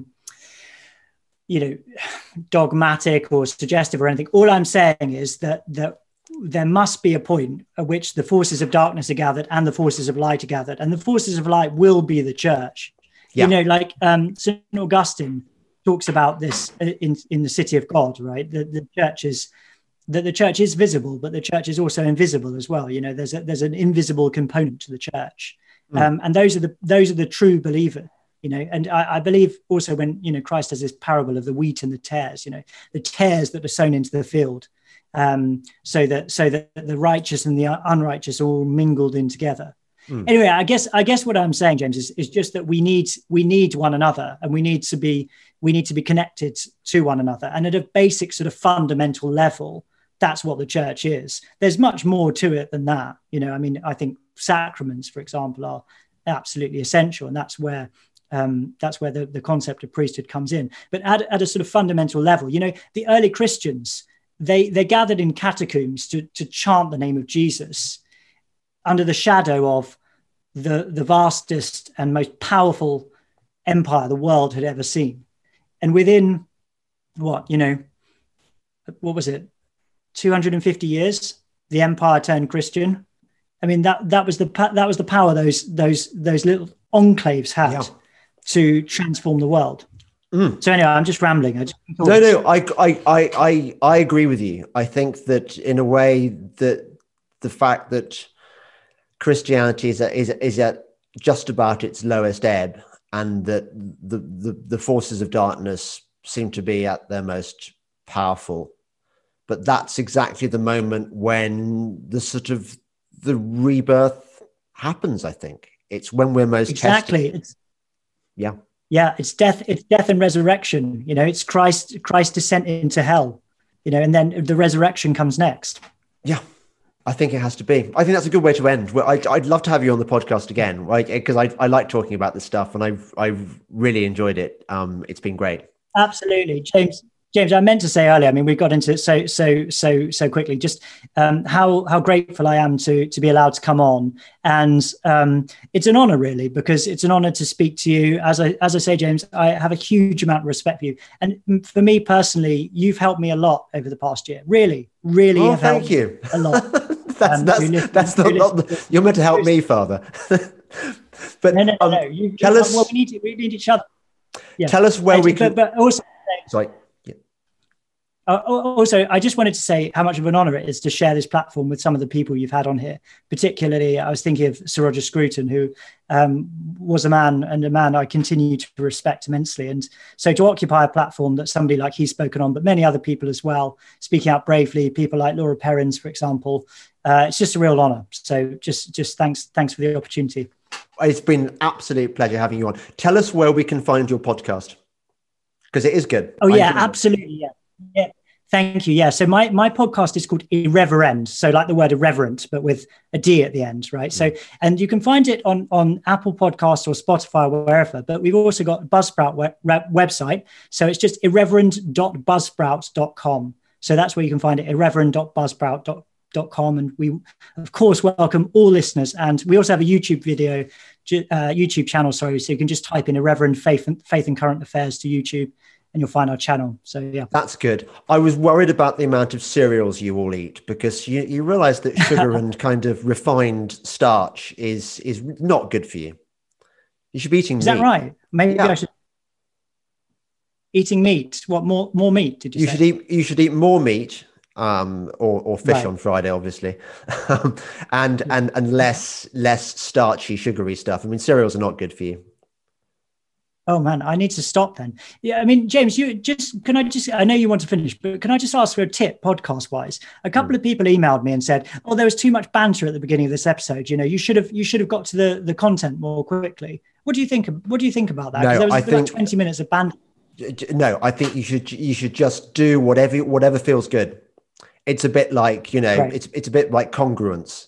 A: you know, dogmatic or suggestive or anything. All I'm saying is that that there must be a point at which the forces of darkness are gathered and the forces of light are gathered, and the forces of light will be the church. Yeah. You know, like um, Saint Augustine talks about this in in the City of God, right? The the church is that the church is visible, but the church is also invisible as well. You know, there's a, there's an invisible component to the church, mm. um, and those are the those are the true believers. You know, and I, I believe also when, you know, Christ has this parable of the wheat and the tares, you know, the tares that are sown into the field, um, so that so that the righteous and the unrighteous are all mingled in together. Mm. Anyway, I guess I guess what I'm saying, James, is, is just that we need we need one another, and we need to be we need to be connected to one another. And at a basic sort of fundamental level, that's what the church is. There's much more to it than that. You know, I mean, I think sacraments, for example, are absolutely essential, and that's where Um, that's where the, the concept of priesthood comes in. But at, at a sort of fundamental level, you know, the early Christians, they they gathered in catacombs to, to chant the name of Jesus under the shadow of the, the vastest and most powerful empire the world had ever seen. And within what, you know, what was it, two hundred fifty years, the empire turned Christian. I mean, that that was the that was the power those those those little enclaves had. Yeah. To transform the world. Mm. So anyway, I'm just rambling. I just
B: no, no, I, I, I, I, I agree with you. I think that in a way that the fact that Christianity is, is, is at just about its lowest ebb, and that the, the, the forces of darkness seem to be at their most powerful. But that's exactly the moment when the sort of the rebirth happens, I think. It's when we're most
A: exactly.
B: tested.
A: It's
B: Yeah.
A: Yeah. It's death. It's death and resurrection. You know, it's Christ, Christ descent into hell, you know, and then the resurrection comes next.
B: Yeah. I think it has to be. I think that's a good way to end. I'd, I'd love to have you on the podcast again, right? Because I, I like talking about this stuff, and I've, I've really enjoyed it. Um, it's been great.
A: Absolutely. James, James, I meant to say earlier, I mean, we got into it so, so, so, so quickly, just um, how, how grateful I am to, to be allowed to come on. And um, it's an honor, really, because it's an honor to speak to you. As I, as I say, James, I have a huge amount of respect for you. And for me personally, you've helped me a lot over the past year. Really, really
B: oh,
A: have
B: thank
A: helped
B: you.
A: a lot.
B: that's, um, that's, listen, that's not, not the, you're meant to help me, Father. But
A: no, no,
B: um,
A: no. You,
B: tell
A: you,
B: us,
A: well, we need, we need each other. Yeah.
B: Tell us where and, we can,
A: but, but also,
B: sorry.
A: Uh, also, I just wanted to say how much of an honor it is to share this platform with some of the people you've had on here. Particularly, I was thinking of Sir Roger Scruton, who um, was a man and a man I continue to respect immensely. And so to occupy a platform that somebody like he's spoken on, but many other people as well, speaking out bravely, people like Laura Perrins, for example, uh, it's just a real honor. So just, just thanks, thanks for the opportunity.
B: It's been an absolute pleasure having you on. Tell us where we can find your podcast, because it is good.
A: Oh yeah, absolutely. Yeah. Yeah. Thank you. Yeah. So my, my podcast is called Irreverend. So like the word irreverent, but with a D at the end. Right. Mm. So, and you can find it on, on Apple Podcasts or Spotify, or wherever, but we've also got a Buzzsprout web, website. So it's just irreverend dot buzzsprout dot com. So that's where you can find it, irreverend dot buzzsprout dot com. And we, of course, welcome all listeners. And we also have a YouTube video, uh, YouTube channel, sorry. So you can just type in Irreverend Faith and, Faith and Current Affairs to YouTube, and you'll find our channel. So yeah,
B: that's good. I was worried about the amount of cereals you all eat, because you, you realize that sugar and kind of refined starch is is not good for you. You should be eating
A: is
B: meat.
A: That right? Maybe
B: yeah.
A: I should eating meat. What more more meat did you,
B: you
A: say?
B: should eat you should eat more meat, um or, or fish right. on Friday, obviously. and and and less less starchy, sugary stuff. I mean, cereals are not good for you.
A: Oh man, I need to stop then. Yeah, I mean, James, you just can I just I know you want to finish, but can I just ask for a tip podcast wise? A couple mm. of people emailed me and said, "Oh, there was too much banter at the beginning of this episode. You know, you should have you should have got to the the content more quickly." What do you think? What do you think about that?
B: No,
A: there was
B: I
A: like
B: think,
A: twenty minutes of banter.
B: No, I think you should you should just do whatever whatever feels good. It's a bit like, you know, right. it's it's a bit like congruence.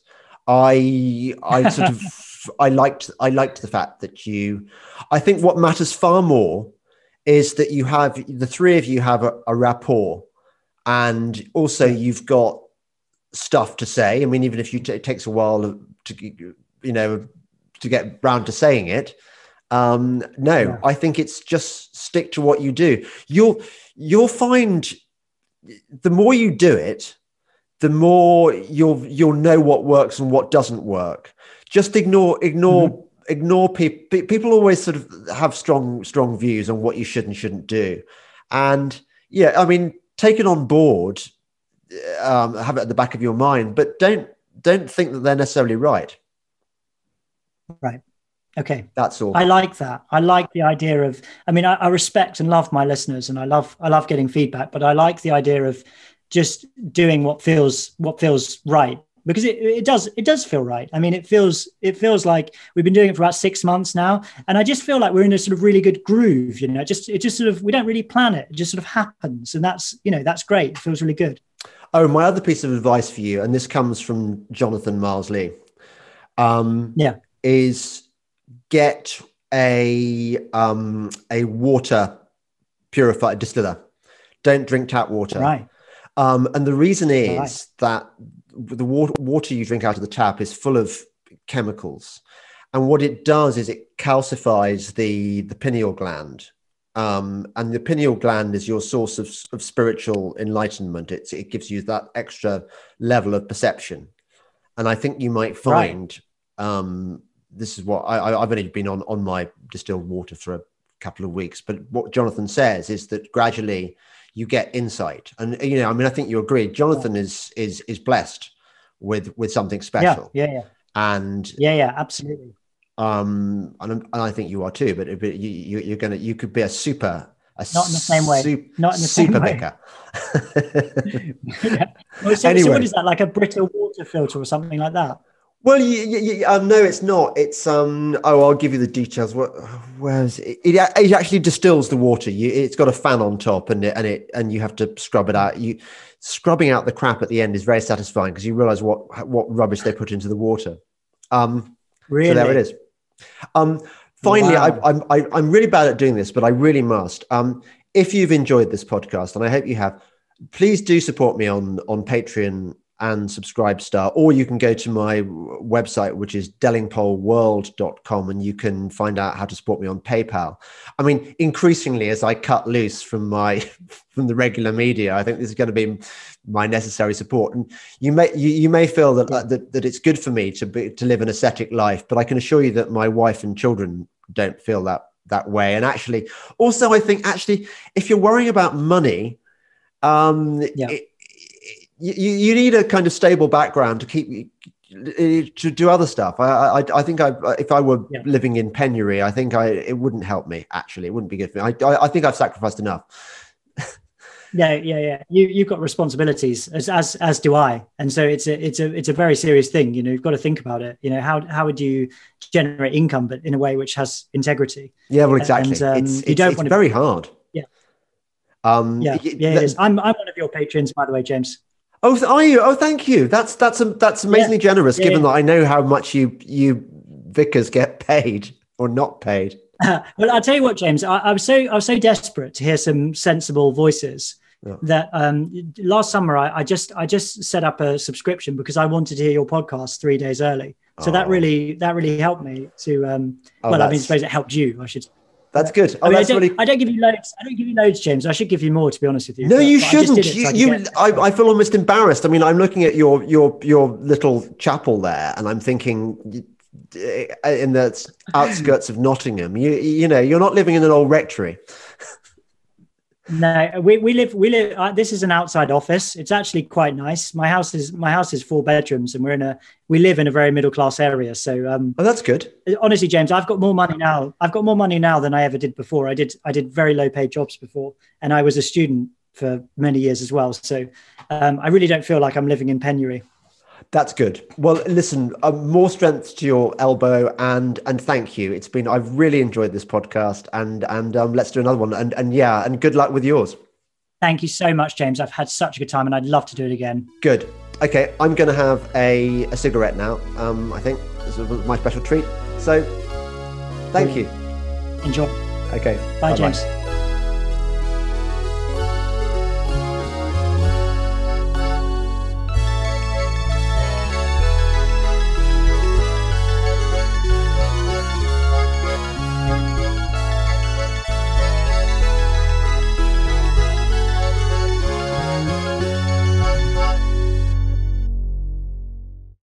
B: I I sort of I liked I liked the fact that you, I think what matters far more is that you have, the three of you have a, a rapport, and also you've got stuff to say. I mean, even if you t- it takes a while to, you know, to get round to saying it. Um, no, yeah. I think it's just stick to what you do. You'll, you'll find the more you do it, the more you'll, you'll know what works and what doesn't work. Just ignore, ignore, mm-hmm. ignore people. People always sort of have strong, strong views on what you should and shouldn't do. And yeah, I mean, take it on board, um, have it at the back of your mind, but don't, don't think that they're necessarily right.
A: Right. Okay.
B: That's all.
A: I like that. I like the idea of, I mean, I, I respect and love my listeners, and I love, I love getting feedback, but I like the idea of just doing what feels, what feels right. Because it, it does it does feel right. I mean, it feels it feels like we've been doing it for about six months now, and I just feel like we're in a sort of really good groove. You know, just it just sort of we don't really plan it; it just sort of happens, and that's you know that's great. It feels really good.
B: Oh, my other piece of advice for you, and this comes from Jonathan Marsley, um,
A: yeah,
B: is get a um, a water purifier distiller. Don't drink tap water,
A: right?
B: Um, and the reason is
A: right.
B: that the water, water you drink out of the tap is full of chemicals, and what it does is it calcifies the the pineal gland, um, and the pineal gland is your source of, of spiritual enlightenment. It's, it gives you that extra level of perception, and I think you might find right. um, this is what I, I've only been on on my distilled water for a couple of weeks, but what Jonathan says is that gradually you get insight. And, you know, I mean, I think you agree, Jonathan is, is, is blessed with, with something special.
A: Yeah, yeah, yeah.
B: And
A: yeah, yeah, absolutely.
B: Um, and, and I think you are too, but, but you, you, you're going to, you could be a super, a
A: not in the same way,
B: su-
A: not in the
B: super
A: same way.
B: Bicker.
A: yeah. well, so,
B: anyway.
A: So what is that? Like a Brita water filter or something like that?
B: Well, you, you, you, um, no, it's not. It's um. Oh, I'll give you the details. What? Where is it? It, it actually distills the water. You, it's got a fan on top, and it, and it and you have to scrub it out. You scrubbing out the crap at the end is very satisfying because you realise what what rubbish they put into the water. Um,
A: really?
B: So there it is. Um, finally,
A: wow.
B: I, I'm I, I'm really bad at doing this, but I really must. Um, if you've enjoyed this podcast, and I hope you have, please do support me on on Patreon and Subscribestar, or you can go to my website, which is delingpole world dot com, and you can find out how to support me on PayPal. I mean, increasingly, as I cut loose from my from the regular media, I think this is going to be my necessary support. And you may you, you may feel that, uh, that that it's good for me to be to live an ascetic life, but I can assure you that my wife and children don't feel that that way. And actually, also, I think actually, if you're worrying about money, um,
A: yeah.
B: it, You, you need a kind of stable background to keep to do other stuff. I I, I think I if I were yeah. living in penury, I think I it wouldn't help me. Actually, it wouldn't be good for me. I I, I think I've sacrificed enough.
A: yeah, yeah, yeah. You you've got responsibilities as as as do I, and so it's a it's a it's a very serious thing. You know, you've got to think about it. You know, how how would you generate income, but in a way which has integrity?
B: Yeah, well, exactly.
A: And, um,
B: it's
A: you
B: it's,
A: don't
B: it's
A: want
B: very
A: to,
B: hard.
A: Yeah.
B: Um.
A: Yeah. Yeah. It is. I'm I'm one of your patrons, by the way, James.
B: Oh, are you? Oh, thank you. That's that's that's amazingly yeah. generous, yeah, given yeah. that I know how much you you vicars get paid or not paid.
A: Uh, well, I'll tell you what, James. I, I was so I was so desperate to hear some sensible voices yeah. that um, last summer I, I just I just set up a subscription because I wanted to hear your podcast three days early. So oh. that really that really helped me to. Um, oh, well, I mean, I suppose it helped you. I should.
B: That's good. Oh,
A: I, mean,
B: that's
A: I, don't,
B: really...
A: I don't give you loads. I don't give you loads, James. I should give you more, to be honest with you.
B: No,
A: but,
B: you
A: but
B: shouldn't.
A: I
B: you,
A: so I,
B: you I, I feel almost embarrassed. I mean, I'm looking at your your your little chapel there, and I'm thinking, in the outskirts of Nottingham, you you know, you're not living in an old rectory.
A: No, we, we live we live. Uh, this is an outside office. It's actually quite nice. My house is my house is four bedrooms, and we're in a we live in a very middle class area. So, um,
B: oh, that's good.
A: Honestly, James, I've got more money now. I've got more money now than I ever did before. I did I did very low paid jobs before, and I was a student for many years as well. So, um, I really don't feel like I'm living in penury.
B: That's good. Well, listen, uh, more strength to your elbow, and and thank you. It's been I've really enjoyed this podcast, and and um, let's do another one. And and yeah, and good luck with yours.
A: Thank you so much, James. I've had such a good time, and I'd love to do it again.
B: Good. Okay, I'm going to have a, a cigarette now. Um, I think this was my special treat. So, thank you.
A: Enjoy.
B: Okay.
A: Bye,
B: Bye-bye.
A: James.